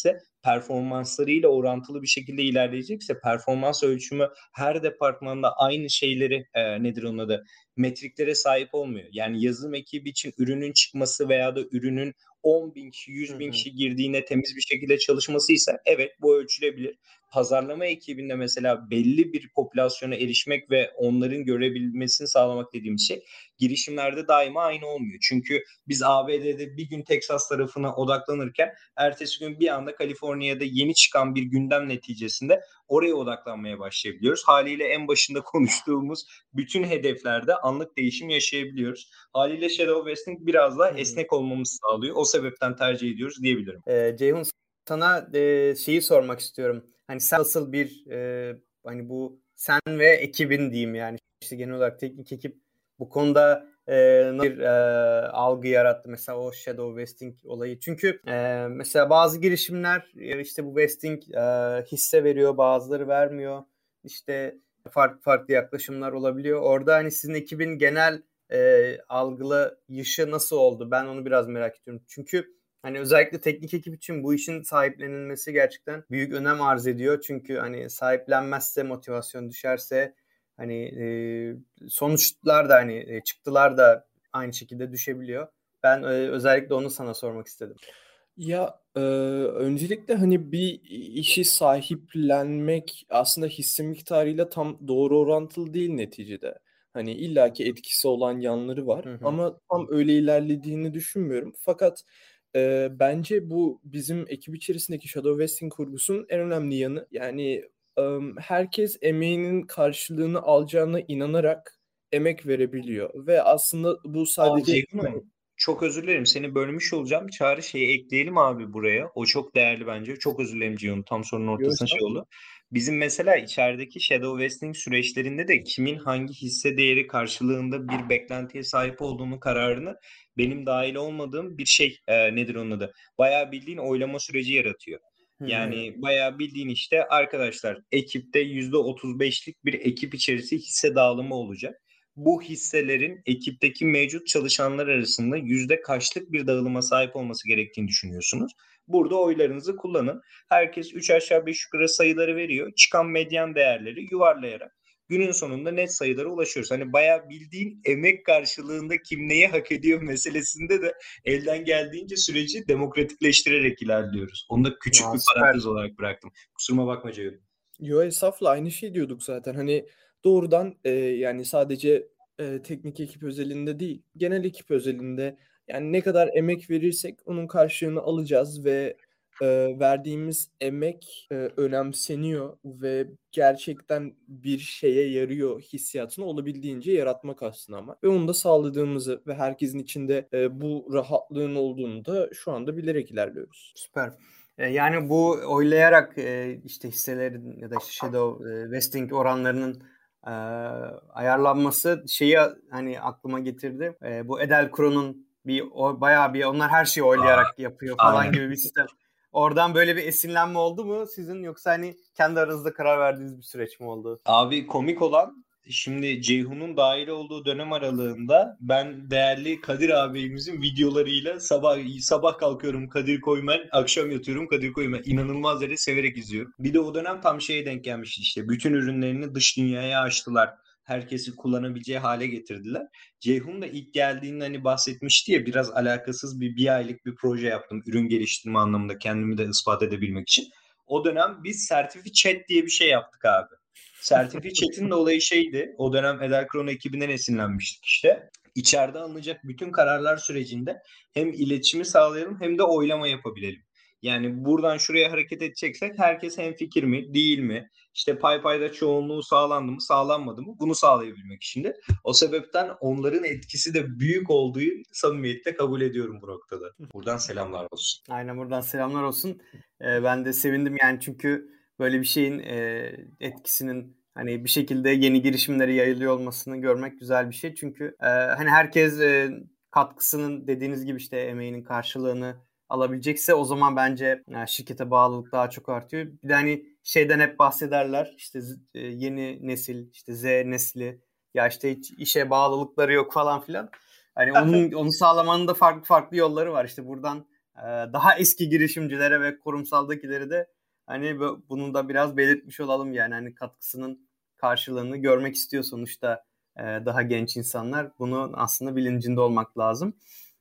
performanslarıyla orantılı bir şekilde ilerleyecekse performans ölçümü her departmanda aynı şeyleri e, nedir onun adı metriklere sahip olmuyor. Yani yazılım ekibi için ürünün çıkması veya da ürünün on bin kişi, yüz bin kişi girdiğine temiz bir şekilde çalışmasıysa evet bu ölçülebilir. Pazarlama ekibinde mesela belli bir popülasyona erişmek ve onların görebilmesini sağlamak dediğimiz şey girişimlerde daima aynı olmuyor. Çünkü biz A B D'de bir gün Texas tarafına odaklanırken ertesi gün bir anda Kaliforniya'da yeni çıkan bir gündem neticesinde oraya odaklanmaya başlayabiliyoruz. Haliyle en başında konuştuğumuz bütün hedeflerde anlık değişim yaşayabiliyoruz. Haliyle Shadow Vesting biraz daha esnek olmamızı sağlıyor. O sebepten tercih ediyoruz diyebilirim. Ee, Ceyhun, sana e, şeyi sormak istiyorum. Hani sen nasıl bir e, hani bu sen ve ekibin diyeyim yani işte genel olarak teknik ekip bu konuda e, nasıl bir e, algı yarattı mesela o shadow vesting olayı. Çünkü e, mesela bazı girişimler işte bu vesting e, hisse veriyor, bazıları vermiyor. İşte farklı farklı yaklaşımlar olabiliyor. Orada hani sizin ekibin genel e, algılayışı nasıl oldu? Ben onu biraz merak ediyorum. Çünkü hani özellikle teknik ekip için bu işin sahiplenilmesi gerçekten büyük önem arz ediyor. Çünkü hani sahiplenmezse, motivasyon düşerse hani e, sonuçlar da hani e, çıktılar da aynı şekilde düşebiliyor. Ben e, özellikle onu sana sormak istedim. Ya e, öncelikle hani bir işi sahiplenmek aslında hisse miktarıyla tam doğru orantılı değil neticede. Hani illaki etkisi olan yanları var Hı hı. ama tam öyle ilerlediğini düşünmüyorum. Fakat e, bence bu bizim ekip içerisindeki shadow vesting kurgusunun en önemli yanı. Yani e, herkes emeğinin karşılığını alacağına inanarak emek verebiliyor ve aslında bu Aa, sadece Ceyhun'um, çok özür dilerim seni bölmüş olacağım. Çağrı şeyi ekleyelim abi buraya. O çok değerli bence. Çok özür dilerim Ceyhun. Tam sorunun ortasına şey oldu. Bizim mesela içerideki shadow vesting süreçlerinde de kimin hangi hisse değeri karşılığında bir beklentiye sahip olduğunu kararını benim dahil olmadığım bir şey e, nedir onun adı? Bayağı bildiğin oylama süreci yaratıyor. Hı hı. Yani bayağı bildiğin işte arkadaşlar ekipte yüzde otuz beşlik bir ekip içerisi hisse dağılımı olacak. Bu hisselerin ekipteki mevcut çalışanlar arasında yüzde kaçlık bir dağılıma sahip olması gerektiğini düşünüyorsunuz. Burada oylarınızı kullanın. Herkes üç aşağı beş yukarı sayıları veriyor. Çıkan medyan değerleri yuvarlayarak günün sonunda net sayılara ulaşıyoruz. Hani bayağı bildiğin emek karşılığında kim neyi hak ediyor meselesinde de elden geldiğince süreci demokratikleştirerek ilerliyoruz. Onu da küçük Ya, bir süper. parantez olarak bıraktım. Kusuruma bakma Ceyhun. Yo estağfurullah aynı şey diyorduk zaten. Hani doğrudan e, yani sadece e, teknik ekip özelinde değil, genel ekip özelinde yani ne kadar emek verirsek onun karşılığını alacağız ve e, verdiğimiz emek e, önemseniyor ve gerçekten bir şeye yarıyor hissiyatını olabildiğince yaratmak aslında ama. Ve onu da sağladığımızı ve herkesin içinde e, bu rahatlığın olduğunu da şu anda bilerek ilerliyoruz. Süper. E, Yani bu oylayarak e, işte hisselerin ya da işte shadow e, vesting oranlarının e, ayarlanması şeyi hani aklıma getirdi. E, bu Edelkro'nun bir o, bayağı bir onlar her şeyi oylayarak yapıyor falan Aynen. gibi bir sistem. Oradan böyle bir esinlenme oldu mu sizin yoksa hani kendi aranızda karar verdiğiniz bir süreç mi oldu? Abi komik olan şimdi Ceyhun'un dahil olduğu dönem aralığında ben değerli Kadir abimizin videolarıyla sabah sabah kalkıyorum Kadir Koymen, akşam yatıyorum Kadir Koymen. İnanılmaz derecede severek izliyorum. Bir de o dönem tam şeye denk gelmişti işte. Bütün ürünlerini dış dünyaya açtılar. Herkesi kullanabileceği hale getirdiler. Ceyhun da ilk geldiğinde hani bahsetmişti ya biraz alakasız bir bir aylık bir proje yaptım. Ürün geliştirme anlamında kendimi de ispat edebilmek için. O dönem biz Certifi Chat diye bir şey yaptık abi. Certifi Chat'in de olayı şeydi. O dönem Edelkron ekibinden esinlenmiştik işte. İçeride alınacak bütün kararlar sürecinde hem iletişimi sağlayalım hem de oylama yapabilelim. Yani buradan şuraya hareket edeceksek herkes hemfikir mi, değil mi? İşte pay payda çoğunluğu sağlandı mı, sağlanmadı mı? Bunu sağlayabilmek için de. O sebepten onların etkisi de büyük olduğu samimiyetle kabul ediyorum bu noktada. Buradan selamlar olsun. Aynen buradan selamlar olsun. Ee, ben de sevindim yani çünkü böyle bir şeyin e, etkisinin hani bir şekilde yeni girişimlere yayılıyor olmasını görmek güzel bir şey. Çünkü e, hani herkes e, katkısının dediğiniz gibi işte emeğinin karşılığını alabilecekse o zaman bence yani şirkete bağlılık daha çok artıyor. Bir de hani şeyden hep bahsederler işte e, yeni nesil işte Z nesli ya işte hiç işe bağlılıkları yok falan filan. Hani onun onu sağlamanın da farklı farklı yolları var. İşte buradan e, daha eski girişimcilere ve kurumsaldakileri de hani bunu da biraz belirtmiş olalım yani hani katkısının karşılığını görmek istiyor sonuçta e, daha genç insanlar. Bunun aslında bilincinde olmak lazım.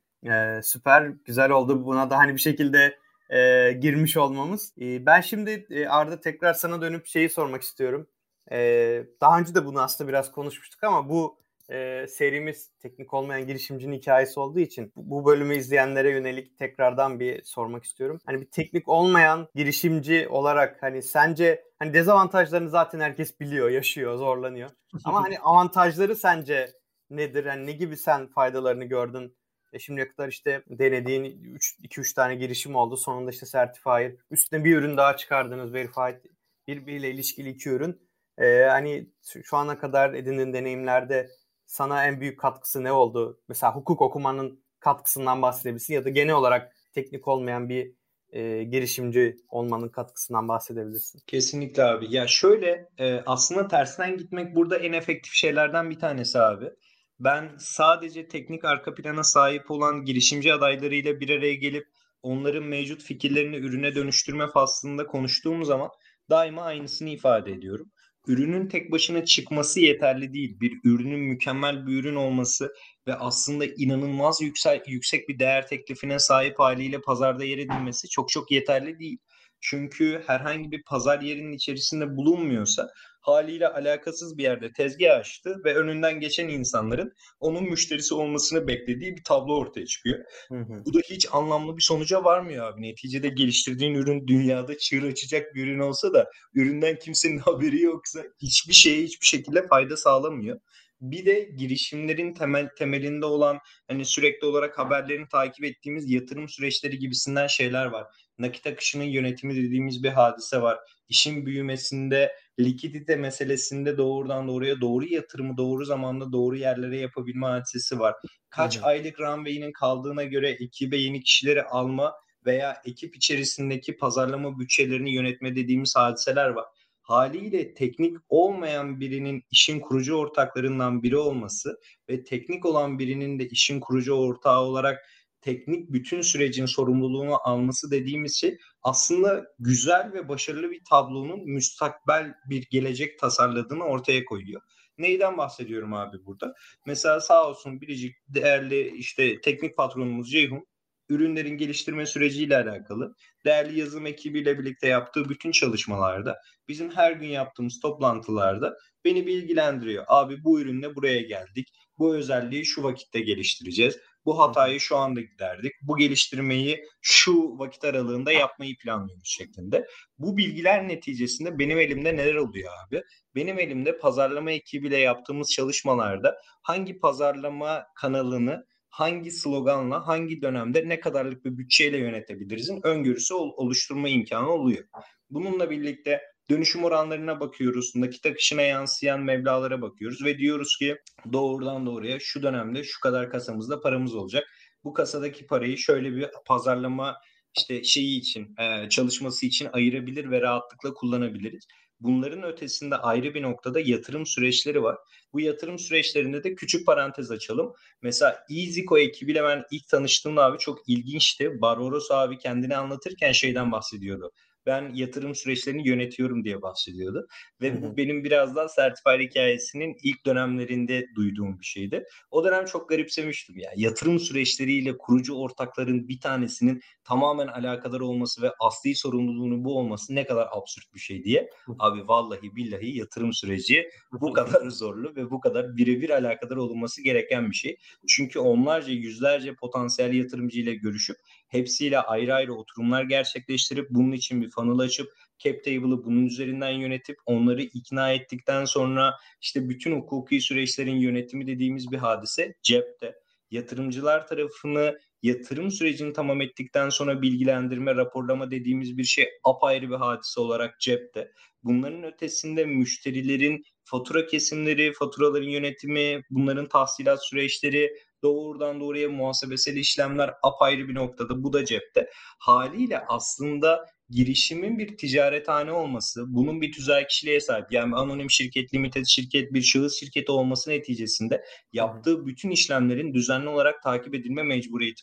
E, süper güzel oldu buna da hani bir şekilde e, girmiş olmamız. E, ben şimdi e, Arda tekrar sana dönüp şeyi sormak istiyorum. E, daha önce de bunu aslında biraz konuşmuştuk ama bu e, serimiz teknik olmayan girişimcinin hikayesi olduğu için bu, bu bölümü izleyenlere yönelik tekrardan bir sormak istiyorum. Hani bir teknik olmayan girişimci olarak hani sence hani dezavantajlarını zaten herkes biliyor, yaşıyor, zorlanıyor. Ama hani avantajları sence nedir? Yani ne gibi sen faydalarını gördün? E şimdiye kadar işte denediğin iki üç tane girişim oldu. Sonunda işte Certifier. Üstüne bir ürün daha çıkardınız. Verified. Birbiriyle ilişkili iki ürün. Ee, hani şu ana kadar edindiğin deneyimlerde sana en büyük katkısı ne oldu? Mesela hukuk okumanın katkısından bahsedebilirsin ya da genel olarak teknik olmayan bir e, girişimci olmanın katkısından bahsedebilirsin. Kesinlikle abi. Ya şöyle e, aslında tersten gitmek burada en efektif şeylerden bir tanesi abi. Ben sadece teknik arka plana sahip olan girişimci adaylarıyla bir araya gelip onların mevcut fikirlerini ürüne dönüştürme faslında konuştuğum zaman daima aynısını ifade ediyorum. Ürünün tek başına çıkması yeterli değil. Bir ürünün mükemmel bir ürün olması ve aslında inanılmaz yüksek, yüksek bir değer teklifine sahip haliyle pazarda yer edilmesi çok çok yeterli değil. Çünkü herhangi bir pazar yerinin içerisinde bulunmuyorsa haliyle alakasız bir yerde tezgah açtı ve önünden geçen insanların onun müşterisi olmasını beklediği bir tablo ortaya çıkıyor. Hı hı. Bu da hiç anlamlı bir sonuca varmıyor abi. Neticede geliştirdiğin ürün dünyada çığır açacak bir ürün olsa da üründen kimsenin haberi yoksa hiçbir şeye hiçbir şekilde fayda sağlamıyor. Bir de girişimlerin temel temelinde olan hani sürekli olarak haberlerini takip ettiğimiz yatırım süreçleri gibisinden şeyler var. Nakit akışının yönetimi dediğimiz bir hadise var. İşin büyümesinde, likidite meselesinde doğrudan doğruya doğru yatırımı doğru zamanda doğru yerlere yapabilme hadisesi var. Kaç Hı hı. aylık runway'inin kaldığına göre ekibe yeni kişileri alma veya ekip içerisindeki pazarlama bütçelerini yönetme dediğimiz hadiseler var. Haliyle teknik olmayan birinin işin kurucu ortaklarından biri olması ve teknik olan birinin de işin kurucu ortağı olarak teknik bütün sürecin sorumluluğunu alması dediğimiz şey aslında güzel ve başarılı bir tablonun müstakbel bir gelecek tasarladığını ortaya koyuyor. Neyden bahsediyorum abi burada? Mesela sağ olsun biricik değerli işte teknik patronumuz Ceyhun ürünlerin geliştirme süreciyle alakalı değerli yazılım ekibiyle birlikte yaptığı bütün çalışmalarda bizim her gün yaptığımız toplantılarda beni bilgilendiriyor. Abi bu ürünle buraya geldik. Bu özelliği şu vakitte geliştireceğiz. Bu hatayı şu anda giderdik. Bu geliştirmeyi şu vakit aralığında yapmayı planlıyoruz şeklinde. Bu bilgiler neticesinde benim elimde neler oluyor abi? Benim elimde pazarlama ekibiyle yaptığımız çalışmalarda hangi pazarlama kanalını hangi sloganla, hangi dönemde ne kadarlık bir bütçeyle yönetebilirizin öngörüsü oluşturma imkanı oluyor. Bununla birlikte dönüşüm oranlarına bakıyoruz, nakit akışına yansıyan meblağlara bakıyoruz ve diyoruz ki doğrudan doğruya şu dönemde şu kadar kasamızda paramız olacak. Bu kasadaki parayı şöyle bir pazarlama işte şeyi için, çalışması için ayırabilir ve rahatlıkla kullanabiliriz. Bunların ötesinde ayrı bir noktada yatırım süreçleri var. Bu yatırım süreçlerinde de küçük parantez açalım. Mesela EasyCo ekibiyle ben ilk tanıştığımda abi çok ilginçti. Barbaros abi kendini anlatırken şeyden bahsediyordu. Ben yatırım süreçlerini yönetiyorum diye bahsediyordu. Ve Hı hı. bu benim biraz daha Certifier hikayesinin ilk dönemlerinde duyduğum bir şeydi. O dönem çok garipsemiştim ya. Yatırım süreçleriyle kurucu ortakların bir tanesinin tamamen alakadar olması ve asli sorumluluğunu bu olması ne kadar absürt bir şey diye. Abi vallahi billahi yatırım süreci bu kadar zorlu ve bu kadar birebir alakadar olunması gereken bir şey. Çünkü onlarca yüzlerce potansiyel yatırımcı ile görüşüp hepsiyle ayrı ayrı oturumlar gerçekleştirip bunun için bir funnel açıp cap table'ı bunun üzerinden yönetip onları ikna ettikten sonra işte bütün hukuki süreçlerin yönetimi dediğimiz bir hadise cepte. Yatırımcılar tarafını yatırım sürecini tamam ettikten sonra bilgilendirme, raporlama dediğimiz bir şey apayrı bir hadise olarak cepte. Bunların ötesinde müşterilerin fatura kesimleri, faturaların yönetimi, bunların tahsilat süreçleri, doğrudan doğruya muhasebesel işlemler apayrı bir noktada. Bu da cepte. Haliyle aslında girişimin bir ticarethane olması, bunun bir tüzel kişiliğe sahip yani anonim şirket, limited şirket, bir şahıs şirketi olması neticesinde yaptığı bütün işlemlerin düzenli olarak takip edilme mecburiyeti var.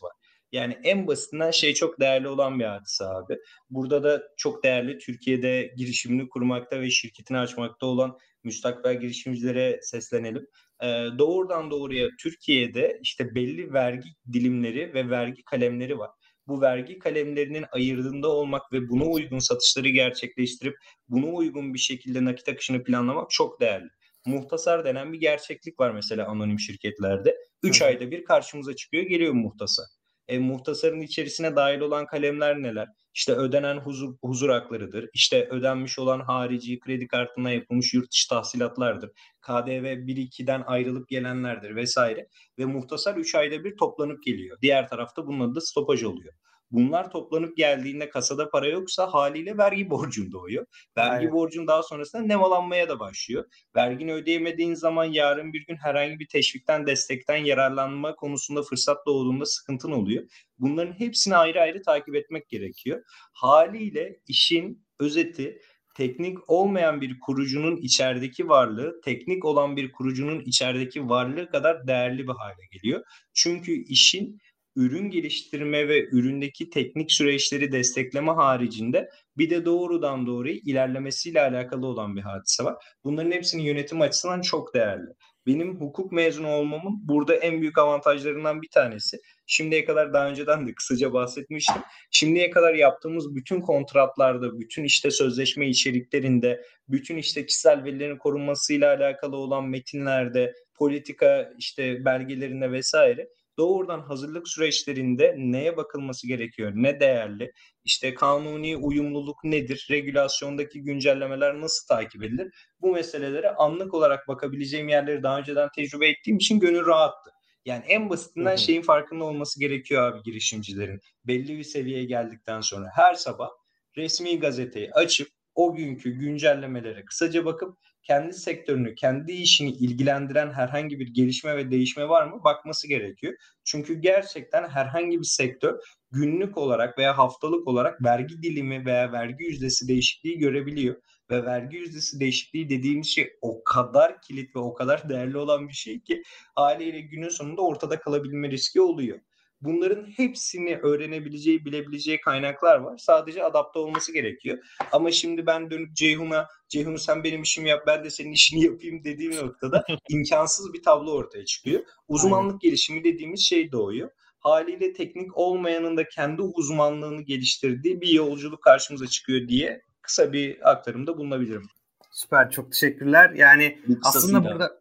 Yani en basitinden şey çok değerli olan bir hadise abi. Burada da çok değerli Türkiye'de girişimini kurmakta ve şirketini açmakta olan müstakbel girişimcilere seslenelim. Ee, doğrudan doğruya Türkiye'de işte belli vergi dilimleri ve vergi kalemleri var. Bu vergi kalemlerinin ayırdığında olmak ve buna uygun satışları gerçekleştirip buna uygun bir şekilde nakit akışını planlamak çok değerli. Muhtasar denen bir gerçeklik var mesela anonim şirketlerde. üç ayda bir karşımıza çıkıyor, geliyor muhtasar. E, muhtasarın içerisine dahil olan kalemler neler? İşte ödenen huzur, huzur haklarıdır. İşte ödenmiş olan harici kredi kartına yapılmış yurt dışı tahsilatlardır. K D V bir ikiden ayrılıp gelenlerdir vesaire. Ve muhtasar üç ayda bir toplanıp geliyor. Diğer tarafta bunun adı da stopaj oluyor. Bunlar toplanıp geldiğinde kasada para yoksa haliyle vergi borcun doğuyor. Vergi Aynen. borcun daha sonrasında nemalanmaya da başlıyor. Vergini ödeyemediğin zaman yarın bir gün herhangi bir teşvikten, destekten yararlanma konusunda fırsat doğduğunda sıkıntın oluyor. Bunların hepsini ayrı ayrı takip etmek gerekiyor. Haliyle işin özeti, teknik olmayan bir kurucunun içerideki varlığı, teknik olan bir kurucunun içerideki varlığı kadar değerli bir hale geliyor. Çünkü işin ürün geliştirme ve üründeki teknik süreçleri destekleme haricinde bir de doğrudan doğruya ilerlemesiyle alakalı olan bir hadise var. Bunların hepsinin yönetim açısından çok değerli. Benim hukuk mezunu olmamın burada en büyük avantajlarından bir tanesi. Şimdiye kadar daha önceden de kısaca bahsetmiştim. Şimdiye kadar yaptığımız bütün kontratlarda, bütün işte sözleşme içeriklerinde, bütün işte kişisel verilerin korunmasıyla alakalı olan metinlerde, politika işte belgelerinde vesaire doğrudan hazırlık süreçlerinde neye bakılması gerekiyor, ne değerli, işte kanuni uyumluluk nedir, regülasyondaki güncellemeler nasıl takip edilir? Bu meselelere anlık olarak bakabileceğim yerleri daha önceden tecrübe ettiğim için gönül rahattı. Yani en basitinden şeyin farkında olması gerekiyor abi girişimcilerin. Belli bir seviyeye geldikten sonra her sabah resmi gazeteyi açıp o günkü güncellemelere kısaca bakıp kendi sektörünü, kendi işini ilgilendiren herhangi bir gelişme ve değişme var mı bakması gerekiyor. Çünkü gerçekten herhangi bir sektör günlük olarak veya haftalık olarak vergi dilimi veya vergi yüzdesi değişikliği görebiliyor. Ve vergi yüzdesi değişikliği dediğimiz şey o kadar kilit ve o kadar değerli olan bir şey ki haliyle günün sonunda ortada kalabilme riski oluyor. Bunların hepsini öğrenebileceği, bilebileceği kaynaklar var. Sadece adapte olması gerekiyor. Ama şimdi ben dönüp Ceyhun'a, Ceyhun sen benim işimi yap, ben de senin işini yapayım dediğim noktada imkansız bir tablo ortaya çıkıyor. Uzmanlık Aynen. gelişimi dediğimiz şey doğuyor. Haliyle teknik olmayanın da kendi uzmanlığını geliştirdiği bir yolculuk karşımıza çıkıyor diye kısa bir aktarımda bulunabilirim. Süper, çok teşekkürler. Yani aslında burada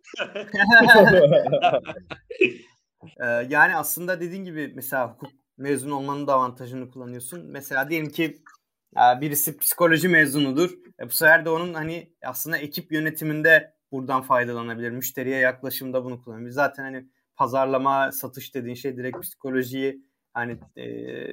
ee, yani aslında dediğin gibi mesela hukuk mezunu olmanın da avantajını kullanıyorsun. Mesela diyelim ki birisi psikoloji mezunudur. E, bu sefer de onun hani aslında ekip yönetiminde buradan faydalanabilir. Müşteriye yaklaşımda bunu kullanabilir. Zaten hani pazarlama, satış dediğin şey direkt psikolojiyi hani e,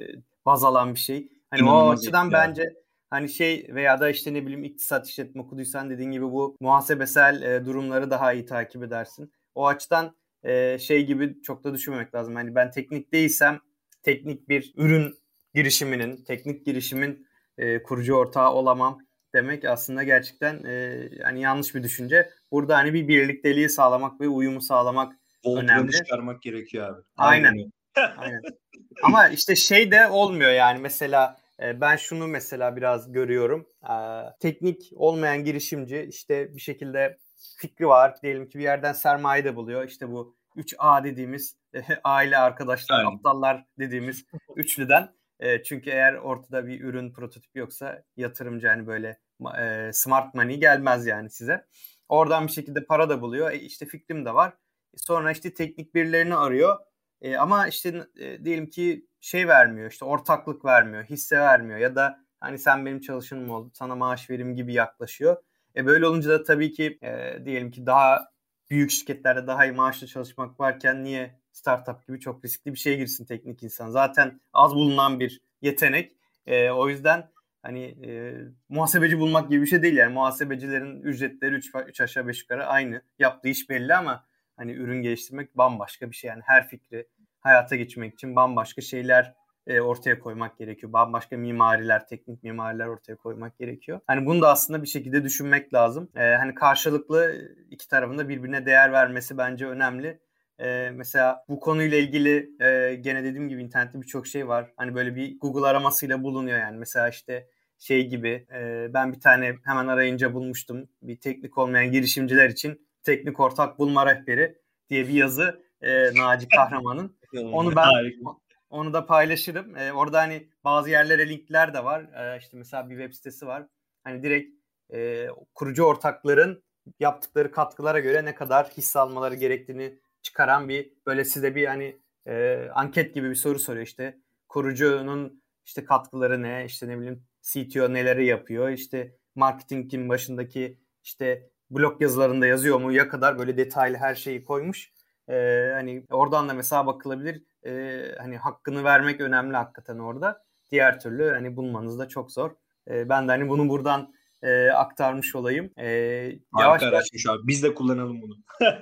baz alan bir şey. Hani İnanılmaz o açıdan bence yani. Hani şey veya da işte ne bileyim iktisat işletme okuduysan dediğin gibi bu muhasebesel e, durumları daha iyi takip edersin. O açıdan e, şey gibi çok da düşünmemek lazım. Hani ben teknik değilsem teknik bir ürün girişiminin, teknik girişimin e, kurucu ortağı olamam demek aslında gerçekten e, yani yanlış bir düşünce. Burada hani bir birlikteliği sağlamak ve uyumu sağlamak Voltranı önemli. çıkarmak gerekiyor abi. Aynen. Aynen. Aynen. Ama işte şey de olmuyor yani mesela e, ben şunu mesela biraz görüyorum. E, teknik olmayan girişimci işte bir şekilde fikri var. Diyelim ki bir yerden sermaye de buluyor. İşte bu üç A dediğimiz e, aile, arkadaşlar, Aynen. aptallar dediğimiz üçlüden. E, çünkü eğer ortada bir ürün prototipi yoksa yatırımcı hani böyle e, smart money gelmez yani size. Oradan bir şekilde para da buluyor. E, işte fikrim de var. Sonra işte teknik birilerini arıyor. E, ama işte e, diyelim ki şey vermiyor, işte ortaklık vermiyor, hisse vermiyor ya da hani sen benim çalışanım oldun, sana maaş verim gibi yaklaşıyor. E böyle olunca da tabii ki e, diyelim ki daha büyük şirketlerde daha iyi maaşlı çalışmak varken niye startup gibi çok riskli bir şeye girsin teknik insan? Zaten az bulunan bir yetenek. E, o yüzden hani e, muhasebeci bulmak gibi bir şey değil yani. Muhasebecilerin ücretleri üç aşağı beş yukarı aynı. Yaptığı iş belli ama hani ürün geliştirmek bambaşka bir şey. Yani her fikri hayata geçirmek için bambaşka şeyler e, ortaya koymak gerekiyor. Bambaşka mimariler, teknik mimariler ortaya koymak gerekiyor. Hani bunu da aslında bir şekilde düşünmek lazım. E, hani karşılıklı iki tarafın da birbirine değer vermesi bence önemli. E, mesela bu konuyla ilgili e, e, gene dediğim gibi internette birçok şey var. Hani böyle bir Google aramasıyla bulunuyor yani. Mesela işte şey gibi e, ben bir tane hemen arayınca bulmuştum. Bir teknik olmayan girişimciler için teknik ortak bulma rehberi diye bir yazı e, Naci Kahraman'ın. Onu ben onu da paylaşırım. E, orada hani bazı yerlere linkler de var. E, işte mesela bir web sitesi var. Hani direkt e, kurucu ortakların yaptıkları katkılara göre ne kadar hisse almaları gerektiğini çıkaran bir böyle size bir hani e, anket gibi bir soru soruyor işte. Kurucunun işte katkıları ne? İşte ne bileyim C T O neleri yapıyor? İşte marketingin başındaki işte blog yazılarında yazıyor mu? Ya kadar böyle detaylı her şeyi koymuş. Ee, hani oradan da mesela bakılabilir. Ee, hani hakkını vermek önemli hakikaten orada. Diğer türlü hani bulmanız da çok zor. Ee, ben de hani bunu buradan e, aktarmış olayım. Ee, yavaş Harika araçmış abi. Biz de kullanalım bunu.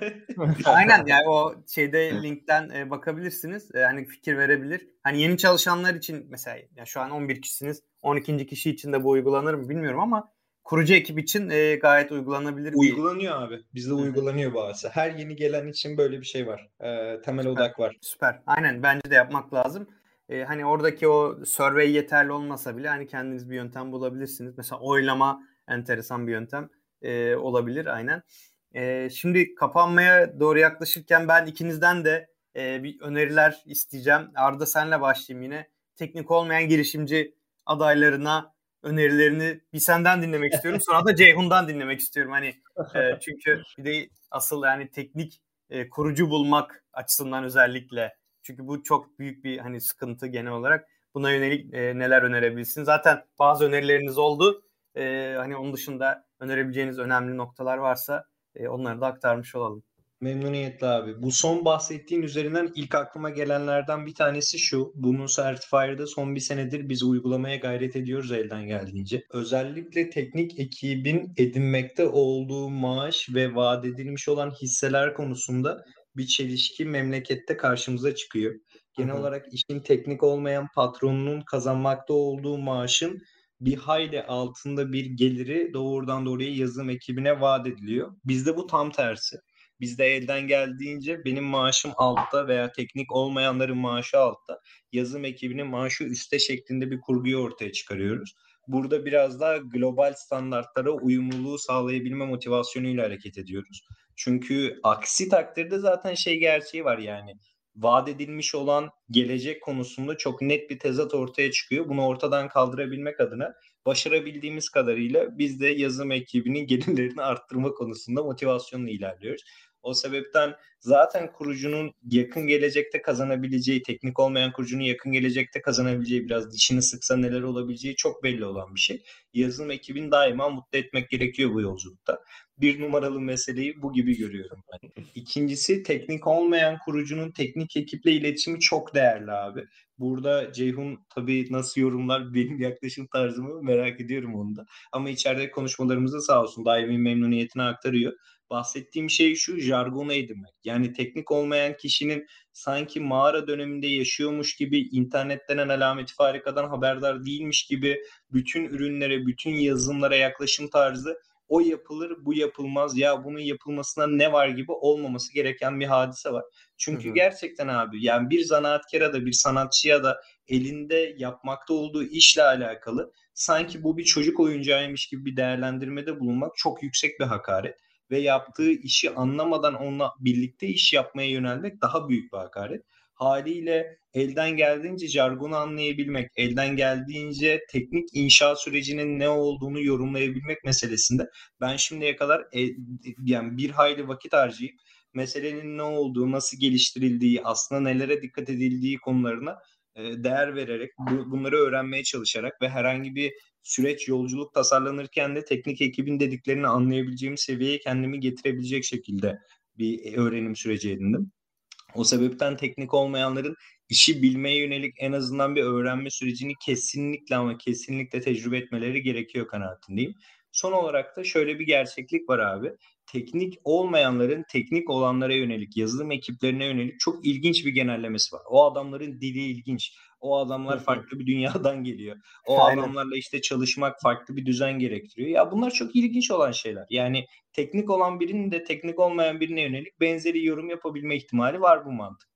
Aynen yani o şeyde linkten e, bakabilirsiniz. E, hani fikir verebilir. Hani yeni çalışanlar için mesela ya şu an on bir kişisiniz. on ikinci kişi için de bu uygulanır mı bilmiyorum ama kurucu ekip için e, gayet uygulanabilir bir. Uygulanıyor abi. Bizde Hı-hı. uygulanıyor bazı. Her yeni gelen için böyle bir şey var. Ee, temel Süper, odak var. süper. Aynen bence de yapmak lazım. E, hani oradaki o survey yeterli olmasa bile hani kendiniz bir yöntem bulabilirsiniz. Mesela oylama enteresan bir yöntem e, olabilir aynen. E, şimdi kapanmaya doğru yaklaşırken ben ikinizden de e, bir öneriler isteyeceğim. Arda senle başlayayım yine. Teknik olmayan girişimci adaylarına önerilerini bir senden dinlemek istiyorum. Sonra da Ceyhun'dan dinlemek istiyorum. Hani e, çünkü bir de asıl yani teknik e, kurucu bulmak açısından özellikle. Çünkü bu çok büyük bir hani sıkıntı genel olarak. Buna yönelik e, neler önerebilirsin? Zaten bazı önerileriniz oldu. E, hani onun dışında önerebileceğiniz önemli noktalar varsa e, onları da aktarmış olalım. Memnuniyetle abi. Bu son bahsettiğin üzerinden ilk aklıma gelenlerden bir tanesi şu. Bunu Certifier'da son bir senedir biz uygulamaya gayret ediyoruz elden geldiğince. Özellikle teknik ekibin edinmekte olduğu maaş ve vaat edilmiş olan hisseler konusunda bir çelişki memlekette karşımıza çıkıyor. Genel Hı hı. olarak işin teknik olmayan patronunun kazanmakta olduğu maaşın bir hayli altında bir geliri doğrudan doğruya yazılım ekibine vaat ediliyor. Bizde bu tam tersi. Bizde elden geldiğince benim maaşım altta veya teknik olmayanların maaşı altta, yazılım ekibinin maaşı üstte şeklinde bir kurguyu ortaya çıkarıyoruz. Burada biraz daha global standartlara uyumluluğu sağlayabilme motivasyonuyla hareket ediyoruz. Çünkü aksi takdirde zaten şey gerçeği var yani. Vaat edilmiş olan gelecek konusunda çok net bir tezat ortaya çıkıyor. Bunu ortadan kaldırabilmek adına başarabildiğimiz kadarıyla biz de yazılım ekibinin gelirlerini arttırma konusunda motivasyonla ilerliyoruz. O sebepten zaten kurucunun yakın gelecekte kazanabileceği, teknik olmayan kurucunun yakın gelecekte kazanabileceği, biraz dişini sıksa neler olabileceği çok belli olan bir şey. Yazılım ekibini daima mutlu etmek gerekiyor bu yolculukta. Bir numaralı meseleyi bu gibi görüyorum ben. İkincisi, teknik olmayan kurucunun teknik ekiple iletişimi çok değerli abi. Burada Ceyhun tabii nasıl yorumlar benim yaklaşım tarzımı merak ediyorum onu da. Ama içeride konuşmalarımızda sağ olsun daimi memnuniyetini aktarıyor. Bahsettiğim şey şu, jargonu edinmek. Yani teknik olmayan kişinin sanki mağara döneminde yaşıyormuş gibi, internet denen alameti farikadan haberdar değilmiş gibi bütün ürünlere, bütün yazılımlara yaklaşım tarzı o yapılır, bu yapılmaz, ya bunun yapılmasına ne var gibi olmaması gereken bir hadise var. Çünkü hı hı. Gerçekten abi yani bir zanaatkara da bir sanatçıya da elinde yapmakta olduğu işle alakalı sanki bu bir çocuk oyuncağıymış gibi bir değerlendirmede bulunmak çok yüksek bir hakaret. Ve yaptığı işi anlamadan onunla birlikte iş yapmaya yönelmek daha büyük bir hakaret. Haliyle elden geldiğince jargonu anlayabilmek, elden geldiğince teknik inşa sürecinin ne olduğunu yorumlayabilmek meselesinde ben şimdiye kadar e, yani bir hayli vakit harcayıp meselenin ne olduğu, nasıl geliştirildiği, aslında nelere dikkat edildiği konularına e, değer vererek, bu, bunları öğrenmeye çalışarak ve herhangi bir süreç, yolculuk tasarlanırken de teknik ekibin dediklerini anlayabileceğim seviyeye kendimi getirebilecek şekilde bir öğrenim süreci edindim. O sebepten teknik olmayanların işi bilmeye yönelik en azından bir öğrenme sürecini kesinlikle ama kesinlikle tecrübe etmeleri gerekiyor kanaatindeyim. Son olarak da şöyle bir gerçeklik var abi. Teknik olmayanların teknik olanlara yönelik, yazılım ekiplerine yönelik çok ilginç bir genellemesi var. O adamların dili ilginç. O adamlar farklı bir dünyadan geliyor. O Aynen. adamlarla işte çalışmak farklı bir düzen gerektiriyor. Ya bunlar çok ilginç olan şeyler. Yani teknik olan birinin de teknik olmayan birine yönelik benzeri yorum yapabilme ihtimali var bu mantıkta.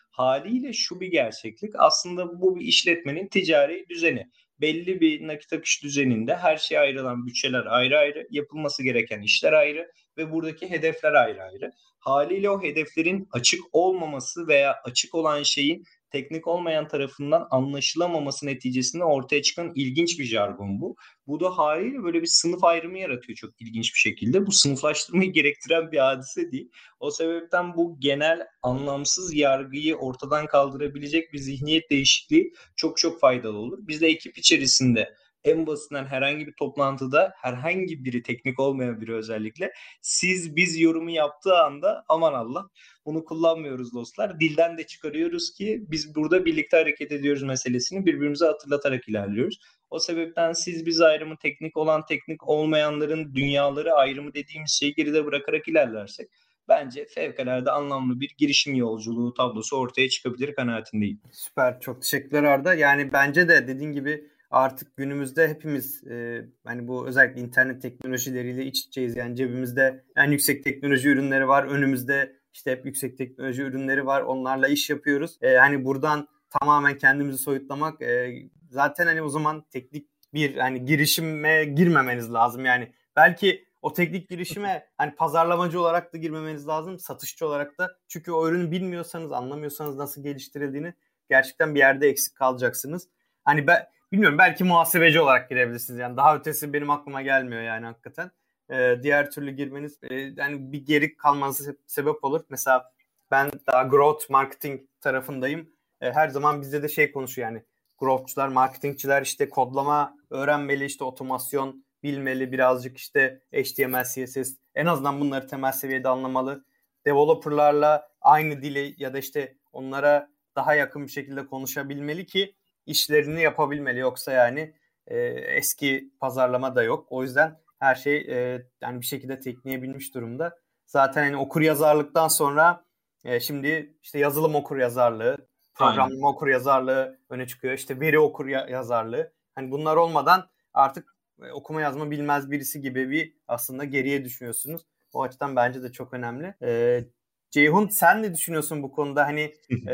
Haliyle şu bir gerçeklik. Aslında bu bir işletmenin ticari düzeni. Belli bir nakit akış düzeninde her şeye ayrılan bütçeler ayrı ayrı, yapılması gereken işler ayrı ve buradaki hedefler ayrı ayrı. Haliyle o hedeflerin açık olmaması veya açık olan şeyin teknik olmayan tarafından anlaşılamaması neticesinde ortaya çıkan ilginç bir jargon bu. Bu da haliyle böyle bir sınıf ayrımı yaratıyor çok ilginç bir şekilde. Bu sınıflaştırmayı gerektiren bir hadise değil. O sebepten bu genel anlamsız yargıyı ortadan kaldırabilecek bir zihniyet değişikliği çok çok faydalı olur. Biz de ekip içerisinde en basitinden herhangi bir toplantıda herhangi biri, teknik olmayan biri özellikle, siz biz yorumu yaptığı anda aman Allah bunu kullanmıyoruz dostlar. Dilden de çıkarıyoruz ki biz burada birlikte hareket ediyoruz meselesini birbirimize hatırlatarak ilerliyoruz. O sebepten siz biz ayrımı, teknik olan teknik olmayanların dünyaları ayrımı dediğimiz şeyi geride bırakarak ilerlersek bence fevkalade anlamlı bir girişim yolculuğu tablosu ortaya çıkabilir kanaatindeyim. Süper, çok teşekkürler Arda. Yani bence de dediğin gibi artık günümüzde hepimiz e, hani bu özellikle internet teknolojileriyle iç içeyiz. Yani cebimizde en yüksek teknoloji ürünleri var. Önümüzde işte hep yüksek teknoloji ürünleri var. Onlarla iş yapıyoruz. E, hani buradan tamamen kendimizi soyutlamak e, zaten hani o zaman teknik bir hani girişime girmemeniz lazım. Yani belki o teknik girişime hani pazarlamacı olarak da girmemeniz lazım, satışçı olarak da. Çünkü o ürünü bilmiyorsanız, anlamıyorsanız nasıl geliştirildiğini gerçekten bir yerde eksik kalacaksınız. Hani ben bilmiyorum, belki muhasebeci olarak girebilirsiniz. Yani daha ötesi benim aklıma gelmiyor yani hakikaten. Ee, diğer türlü girmeniz e, yani bir geri kalmanıza sebep olur. Mesela ben daha growth marketing tarafındayım. E, her zaman bizde de şey konuşuyor yani. Growthçular, marketingçiler işte kodlama öğrenmeli, işte otomasyon bilmeli, birazcık işte H T M L, C S S, en azından bunları temel seviyede anlamalı. Developerlarla aynı dili ya da işte onlara daha yakın bir şekilde konuşabilmeli ki işlerini yapabilmeli. Yoksa yani e, eski pazarlama da yok. O yüzden her şey e, yani bir şekilde tekniğe binmiş durumda. Zaten hani okur yazarlıktan sonra e, şimdi işte yazılım okur yazarlığı, programlama okur yazarlığı öne çıkıyor. İşte veri okur yazarlığı. Hani bunlar olmadan artık okuma yazma bilmez birisi gibi bir aslında geriye düşünüyorsunuz. O açıdan bence de çok önemli. Ee, Ceyhun, sen ne düşünüyorsun bu konuda? Hani e,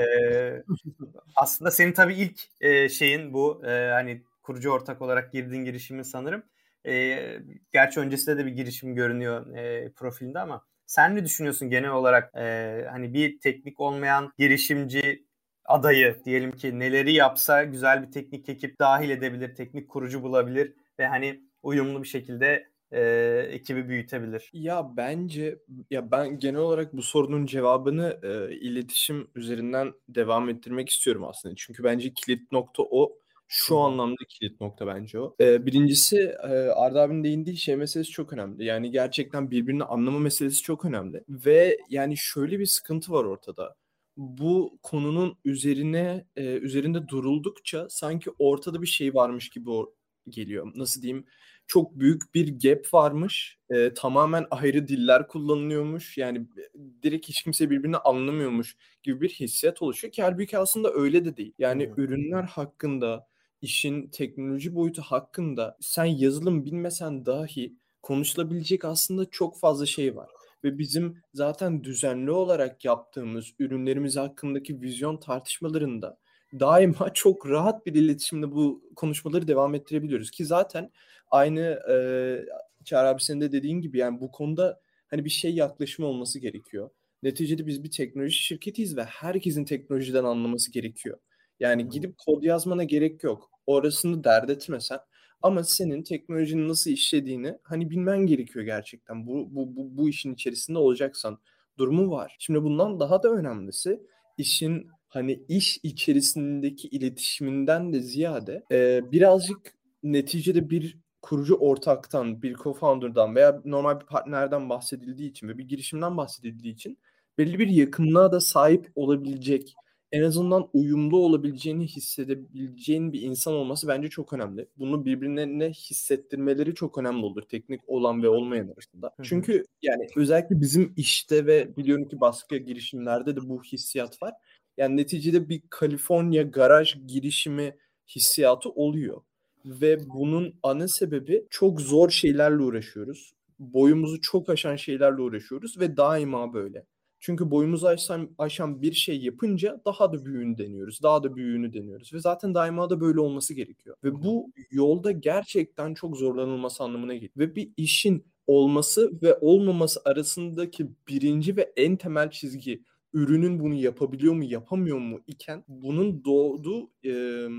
aslında senin tabii ilk e, şeyin bu e, hani kurucu ortak olarak girdiğin girişimin sanırım. E, gerçi öncesinde de bir girişim görünüyor e, profilinde ama sen ne düşünüyorsun genel olarak e, hani bir teknik olmayan girişimci adayı diyelim ki neleri yapsa güzel bir teknik ekip dahil edebilir, teknik kurucu bulabilir ve hani uyumlu bir şekilde e, ekibi büyütebilir. Ya bence ya ben genel olarak bu sorunun cevabını e, iletişim üzerinden devam ettirmek istiyorum aslında. Çünkü bence kilit nokta o. Şu anlamda kilit nokta bence o. E, birincisi e, Arda abinin değindiği şey meselesi çok önemli. Yani gerçekten birbirini anlama meselesi çok önemli. Ve yani şöyle bir sıkıntı var ortada. Bu konunun üzerine e, üzerinde duruldukça sanki ortada bir şey varmış gibi o- geliyor. Nasıl diyeyim? Çok büyük bir gap varmış. E, tamamen ayrı diller kullanılıyormuş. Yani direkt hiç kimse birbirini anlamıyormuş gibi bir hissiyat oluşuyor ki halbuki aslında öyle de değil. Yani Hı. ürünler hakkında, işin teknoloji boyutu hakkında sen yazılım bilmesen dahi konuşulabilecek aslında çok fazla şey var. Ve bizim zaten düzenli olarak yaptığımız ürünlerimiz hakkındaki vizyon tartışmalarında daima çok rahat bir iletişimde bu konuşmaları devam ettirebiliyoruz ki zaten aynı e, Çağrı abi senin de dediğin gibi yani bu konuda hani bir şey yaklaşımı olması gerekiyor. Neticede biz bir teknoloji şirketiyiz ve herkesin teknolojiden anlaması gerekiyor. Yani gidip kod yazmana gerek yok. Orasını dert etmesen ama senin teknolojinin nasıl işlediğini hani bilmen gerekiyor gerçekten. Bu bu bu, bu işin içerisinde olacaksan durumu var. Şimdi bundan daha da önemlisi işin hani iş içerisindeki iletişiminden de ziyade e, birazcık neticede bir kurucu ortaktan, bir co-founder'dan veya normal bir partnerden bahsedildiği için ve bir girişimden bahsedildiği için belli bir yakınlığa da sahip olabilecek, en azından uyumlu olabileceğini hissedebileceğin bir insan olması bence çok önemli. Bunu birbirlerine hissettirmeleri çok önemli olur teknik olan ve olmayan arasında. Hı hı. Çünkü yani özellikle bizim işte ve biliyorum ki başka girişimlerde de bu hissiyat var. Yani neticede bir Kaliforniya garaj girişimi hissiyatı oluyor. Ve bunun ana sebebi çok zor şeylerle uğraşıyoruz. Boyumuzu çok aşan şeylerle uğraşıyoruz ve daima böyle. Çünkü boyumuzu aşan, aşan bir şey yapınca daha da büyüğünü deniyoruz. Daha da büyüğünü deniyoruz. Ve zaten daima da böyle olması gerekiyor. Ve bu yolda gerçekten çok zorlanılması anlamına geliyor. Ve bir işin olması ve olmaması arasındaki birinci ve en temel çizgi ürünün bunu yapabiliyor mu yapamıyor mu iken bunun doğduğu e,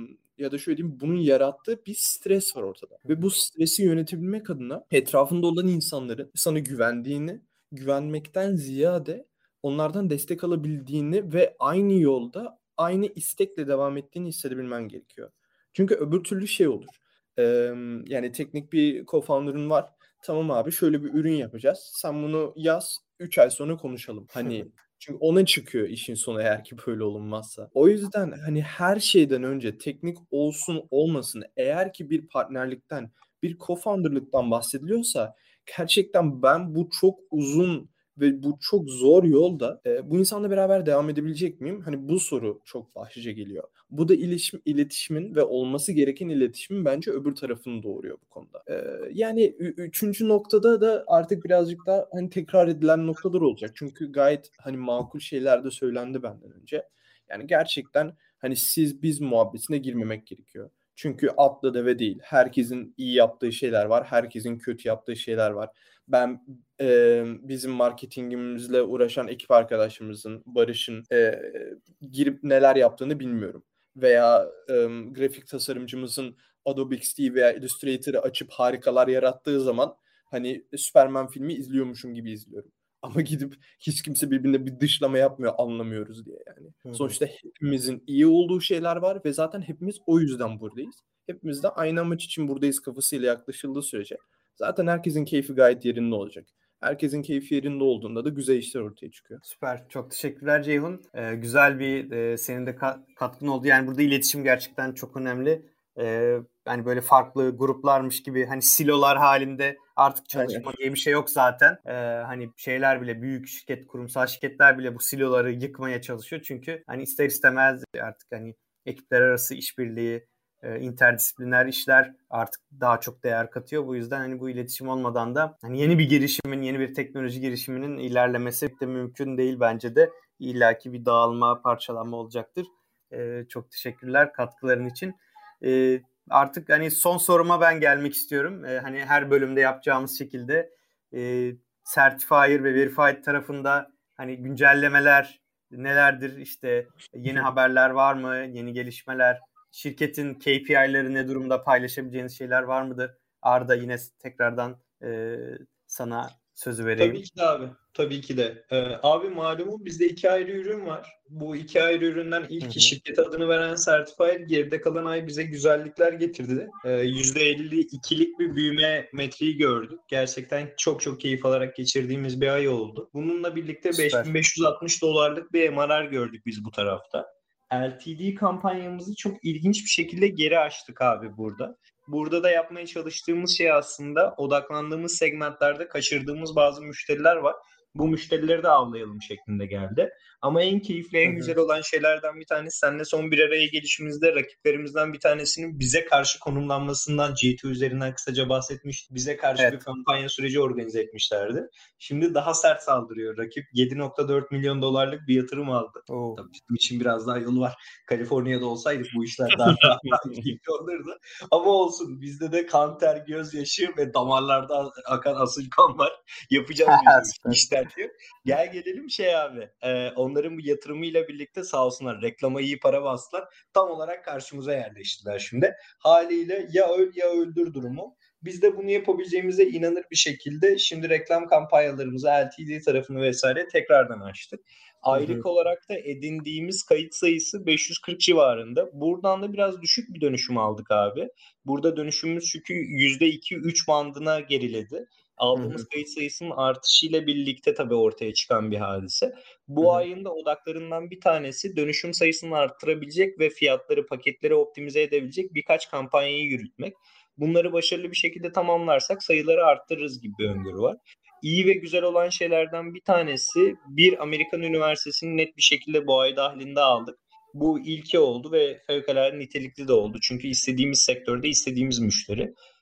ya da şöyle diyeyim bunun yarattığı bir stres var ortada. Ve bu stresi yönetebilmek adına etrafında olan insanların sana güvendiğini, güvenmekten ziyade onlardan destek alabildiğini ve aynı yolda aynı istekle devam ettiğini hissedebilmen gerekiyor. Çünkü öbür türlü şey olur. Ee, yani teknik bir co-founder'ın var. Tamam abi şöyle bir ürün yapacağız. Sen bunu yaz. üç ay sonra konuşalım. Hani çünkü ona çıkıyor işin sonu eğer ki böyle olunmazsa. O yüzden hani her şeyden önce teknik olsun olmasın eğer ki bir partnerlikten bir co-founder'lıktan bahsediliyorsa gerçekten ben bu çok uzun ve bu çok zor yolda e, bu insanla beraber devam edebilecek miyim? Hani bu soru çok başlıca geliyor. Bu da iletişim, iletişimin ve olması gereken iletişimin bence öbür tarafını doğuruyor bu konuda. E, yani ü- üçüncü noktada da artık birazcık daha hani tekrar edilen noktalar olacak. Çünkü gayet hani makul şeyler de söylendi benden önce. Yani gerçekten hani siz biz muhabbetine girmemek gerekiyor. Çünkü atla deve değil. Herkesin iyi yaptığı şeyler var. Herkesin kötü yaptığı şeyler var. Ben e, bizim marketingimizle uğraşan ekip arkadaşımızın, Barış'ın e, girip neler yaptığını bilmiyorum. Veya e, grafik tasarımcımızın Adobe X D veya Illustrator'ı açıp harikalar yarattığı zaman hani Superman filmi izliyormuşum gibi izliyorum. Ama gidip hiç kimse birbirine bir dışlama yapmıyor anlamıyoruz diye yani. Hı hı. Sonuçta hepimizin iyi olduğu şeyler var ve zaten hepimiz o yüzden buradayız. Hepimiz de aynı amaç için buradayız kafasıyla yaklaşıldığı sürece zaten herkesin keyfi gayet yerinde olacak. Herkesin keyfi yerinde olduğunda da güzel işler ortaya çıkıyor. Süper. Çok teşekkürler Ceyhun. Ee, güzel bir e, senin de ka- katkın oldu. Yani burada iletişim gerçekten çok önemli. Ee, yani böyle farklı gruplarmış gibi hani silolar halinde artık çalışma Aynen. diye bir şey yok zaten. Ee, hani şeyler bile büyük şirket, kurumsal şirketler bile bu siloları yıkmaya çalışıyor. Çünkü hani ister istemez artık hani ekipler arası işbirliği, e, interdisipliner işler artık daha çok değer katıyor. Bu yüzden hani bu iletişim olmadan da hani yeni bir girişimin, yeni bir teknoloji girişiminin ilerlemesi de mümkün değil bence de. İllaki bir dağılma, parçalanma olacaktır. E, çok teşekkürler katkıların için. E, artık hani son soruma ben gelmek istiyorum. E, hani her bölümde yapacağımız şekilde e, Certifier ve Verified tarafında hani güncellemeler nelerdir? İşte yeni haberler var mı? Yeni gelişmeler? Şirketin K P I'leri ne durumda, paylaşabileceğiniz şeyler var mıdır? Arda yine tekrardan e, sana sözü vereyim. Tabii ki de abi. Tabii ki de. Ee, abi malumun bizde iki ayrı ürün var. Bu iki ayrı üründen ilki Hı hı. şirket adını veren Certifier. Geride kalan ay bize güzellikler getirdi. Ee, yüzde elli ikilik bir büyüme metriği gördük. Gerçekten çok çok keyif alarak geçirdiğimiz bir ay oldu. Bununla birlikte beş bin beş yüz altmış dolarlık bir M R R gördük biz bu tarafta. L T D kampanyamızı çok ilginç bir şekilde geri açtık abi burada. Burada da yapmaya çalıştığımız şey aslında odaklandığımız segmentlerde kaçırdığımız bazı müşteriler var. Bu müşterileri de avlayalım şeklinde geldi. Ama en keyifli, en Hı hı. güzel olan şeylerden bir tanesi seninle son bir araya gelişimizde rakiplerimizden bir tanesinin bize karşı konumlanmasından G iki üzerinden kısaca bahsetmiştik. Bize karşı Evet. bir kampanya süreci organize etmişlerdi. Şimdi daha sert saldırıyor. Rakip yedi nokta dört milyon dolarlık bir yatırım aldı. Oo. Tabii bizim için biraz daha yolu var. Kaliforniya'da olsaydık bu işler daha daha keyifli olurdu. Ama olsun bizde de kan ter, gözyaşı ve damarlarda akan asil kan var. Yapacağız biz bu işler diyor. Gel gelelim şey abi. E, onların bu yatırımıyla birlikte sağ olsunlar reklama iyi para bastılar. Tam olarak karşımıza yerleştiler şimdi. Haliyle ya öl ya öldür durumu. Biz de bunu yapabileceğimize inanır bir şekilde şimdi reklam kampanyalarımızı L T D tarafını vesaire tekrardan açtık. Aylık Hı hı. olarak da edindiğimiz kayıt sayısı beş yüz kırk civarında. Buradan da biraz düşük bir dönüşüm aldık abi. Burada dönüşümümüz çünkü yüzde iki üç bandına geriledi. Aldığımız Hı hı. kayıt sayısının artışıyla birlikte tabii ortaya çıkan bir hadise. Bu Hı hı. ayın da odaklarından bir tanesi dönüşüm sayısını arttırabilecek ve fiyatları, paketleri optimize edebilecek birkaç kampanyayı yürütmek. Bunları başarılı bir şekilde tamamlarsak sayıları arttırırız gibi bir öngörü var. İyi ve güzel olan şeylerden bir tanesi bir Amerikan üniversitesini net bir şekilde bu ay dahilinde aldık. Bu ilki oldu ve fevkalade nitelikli de oldu. Çünkü istediğimiz sektörde istediğimiz müşteri.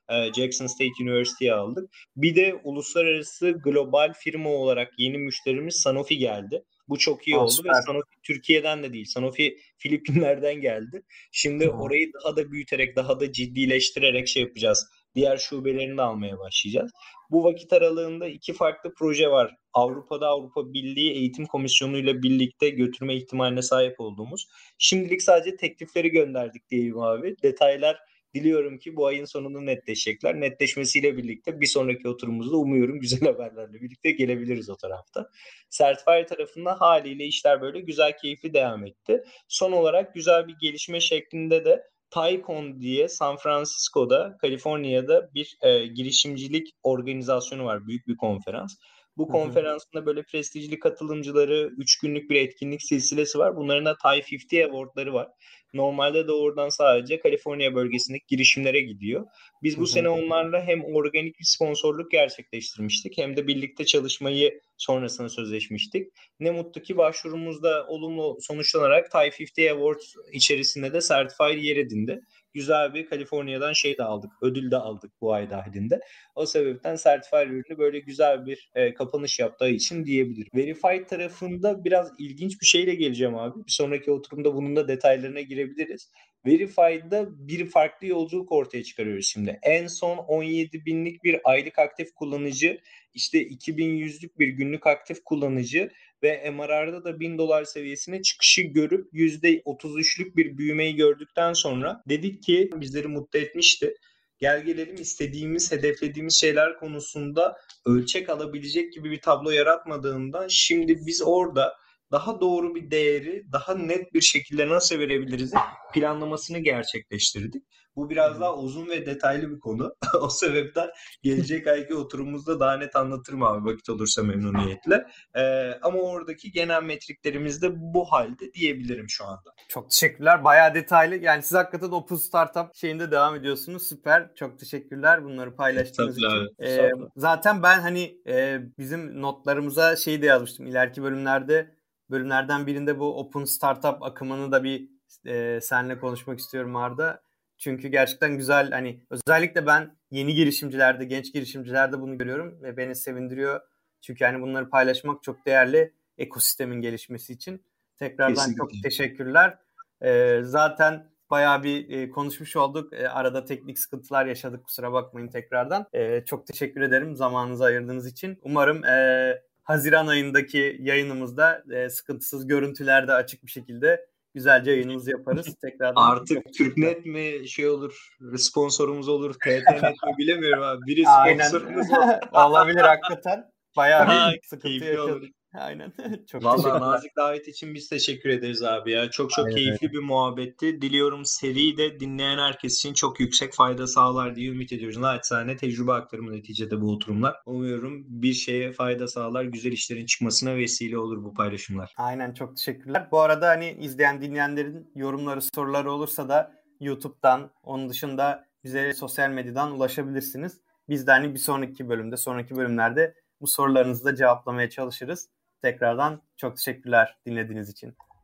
e, Jackson State University'ye aldık. Bir de uluslararası global firma olarak yeni müşterimiz Sanofi geldi. Bu çok iyi Aa, oldu ve süper. Sanofi Türkiye'den de değil. Sanofi Filipinler'den geldi. Şimdi Hı. orayı daha da büyüterek, daha da ciddileştirerek şey yapacağız. Diğer şubelerini de almaya başlayacağız. Bu vakit aralığında iki farklı proje var. Avrupa'da Avrupa Birliği Eğitim Komisyonu ile birlikte götürme ihtimaline sahip olduğumuz. Şimdilik sadece teklifleri gönderdik diyeyim abi. Detaylar diliyorum ki bu ayın sonunda netleşecekler. Netleşmesiyle birlikte bir sonraki oturumumuzda umuyorum güzel haberlerle birlikte gelebiliriz o tarafta. Certifier tarafında haliyle işler böyle güzel, keyifli devam etti. Son olarak güzel bir gelişme şeklinde de PyCon diye San Francisco'da, Kaliforniya'da bir e, girişimcilik organizasyonu var. Büyük bir konferans. Bu Hı hı. konferansında böyle prestijli katılımcıları, üç günlük bir etkinlik silsilesi var. Bunların da Thai elli Award'ları var. Normalde de oradan sadece Kaliforniya bölgesindeki girişimlere gidiyor. Biz Hı bu sene hı. onlarla hem organik bir sponsorluk gerçekleştirmiştik hem de birlikte çalışmayı sonrasında sözleşmiştik. Ne mutlu ki başvurumuzda olumlu sonuçlanarak Thai elli Awards içerisinde de Certified yer edindi. Güzel bir Kaliforniya'dan şey de aldık, ödül de aldık bu ay dahilinde. O sebepten Certified ürünü böyle güzel bir e, kapanış yaptığı için diyebilirim. Verified tarafında biraz ilginç bir şeyle geleceğim abi. Bir sonraki oturumda bunun da detaylarına girebiliriz. Verified'da bir farklı yolculuk ortaya çıkarıyoruz şimdi. En son on yedi binlik bir aylık aktif kullanıcı, işte iki bin yüzlük bir günlük aktif kullanıcı ve M R R'da da bin dolar seviyesine çıkışı görüp yüzde otuz üçlük bir büyümeyi gördükten sonra dedik ki bizleri mutlu etmişti. Gel gelelim istediğimiz, hedeflediğimiz şeyler konusunda ölçek alabilecek gibi bir tablo yaratmadığından şimdi biz orada daha doğru bir değeri daha net bir şekilde nasıl verebiliriz planlamasını gerçekleştirdik. Bu biraz daha uzun ve detaylı bir konu. O sebepten gelecek ayki oturumumuzda daha net anlatırım abi vakit olursa memnuniyetle. Ee, ama oradaki genel metriklerimiz de bu halde diyebilirim şu anda. Çok teşekkürler. Bayağı detaylı. Yani siz hakikaten Open Startup şeyinde devam ediyorsunuz. Süper. Çok teşekkürler bunları paylaştığınız Tabii için. abi. Ee, zaten ben hani e, bizim notlarımıza şeyi de yazmıştım. İleriki bölümlerde bölümlerden birinde bu Open Startup akımını da bir e, seninle konuşmak istiyorum Arda. Çünkü gerçekten güzel, hani özellikle ben yeni girişimcilerde, genç girişimcilerde bunu görüyorum ve beni sevindiriyor. Çünkü hani bunları paylaşmak çok değerli ekosistemin gelişmesi için. Tekrardan Kesinlikle. çok teşekkürler. Ee, zaten bayağı bir e, konuşmuş olduk. E, arada teknik sıkıntılar yaşadık. Kusura bakmayın tekrardan. E, çok teşekkür ederim zamanınızı ayırdığınız için. Umarım e, Haziran ayındaki yayınımızda e, sıkıntısız görüntülerde açık bir şekilde güzelce yayınımızı yaparız. Tekrardan Artık Türknet mi şey olur, sponsorumuz olur, T T Net mi bilemiyorum abi. Biri aynen sponsorumuz olsun. olabilir hakikaten. Bayağı Ha, bir sıkıntı keyifli olur. yaşadık. Aynen. Çok Vallahi teşekkürler. nazik davet için biz teşekkür ederiz abi ya. Çok çok Aynen öyle. keyifli bir muhabbetti. Diliyorum seri de dinleyen herkes için çok yüksek fayda sağlar diye ümit ediyoruz. Naçizane tecrübe aktarımı neticede bu oturumlar. Umuyorum bir şeye fayda sağlar, güzel işlerin çıkmasına vesile olur bu paylaşımlar. Aynen, çok teşekkürler. Bu arada hani izleyen dinleyenlerin yorumları, soruları olursa da YouTube'dan, onun dışında bize sosyal medyadan ulaşabilirsiniz. Biz de hani bir sonraki bölümde, sonraki bölümlerde bu sorularınızı da cevaplamaya çalışırız. Tekrardan çok teşekkürler dinlediğiniz için.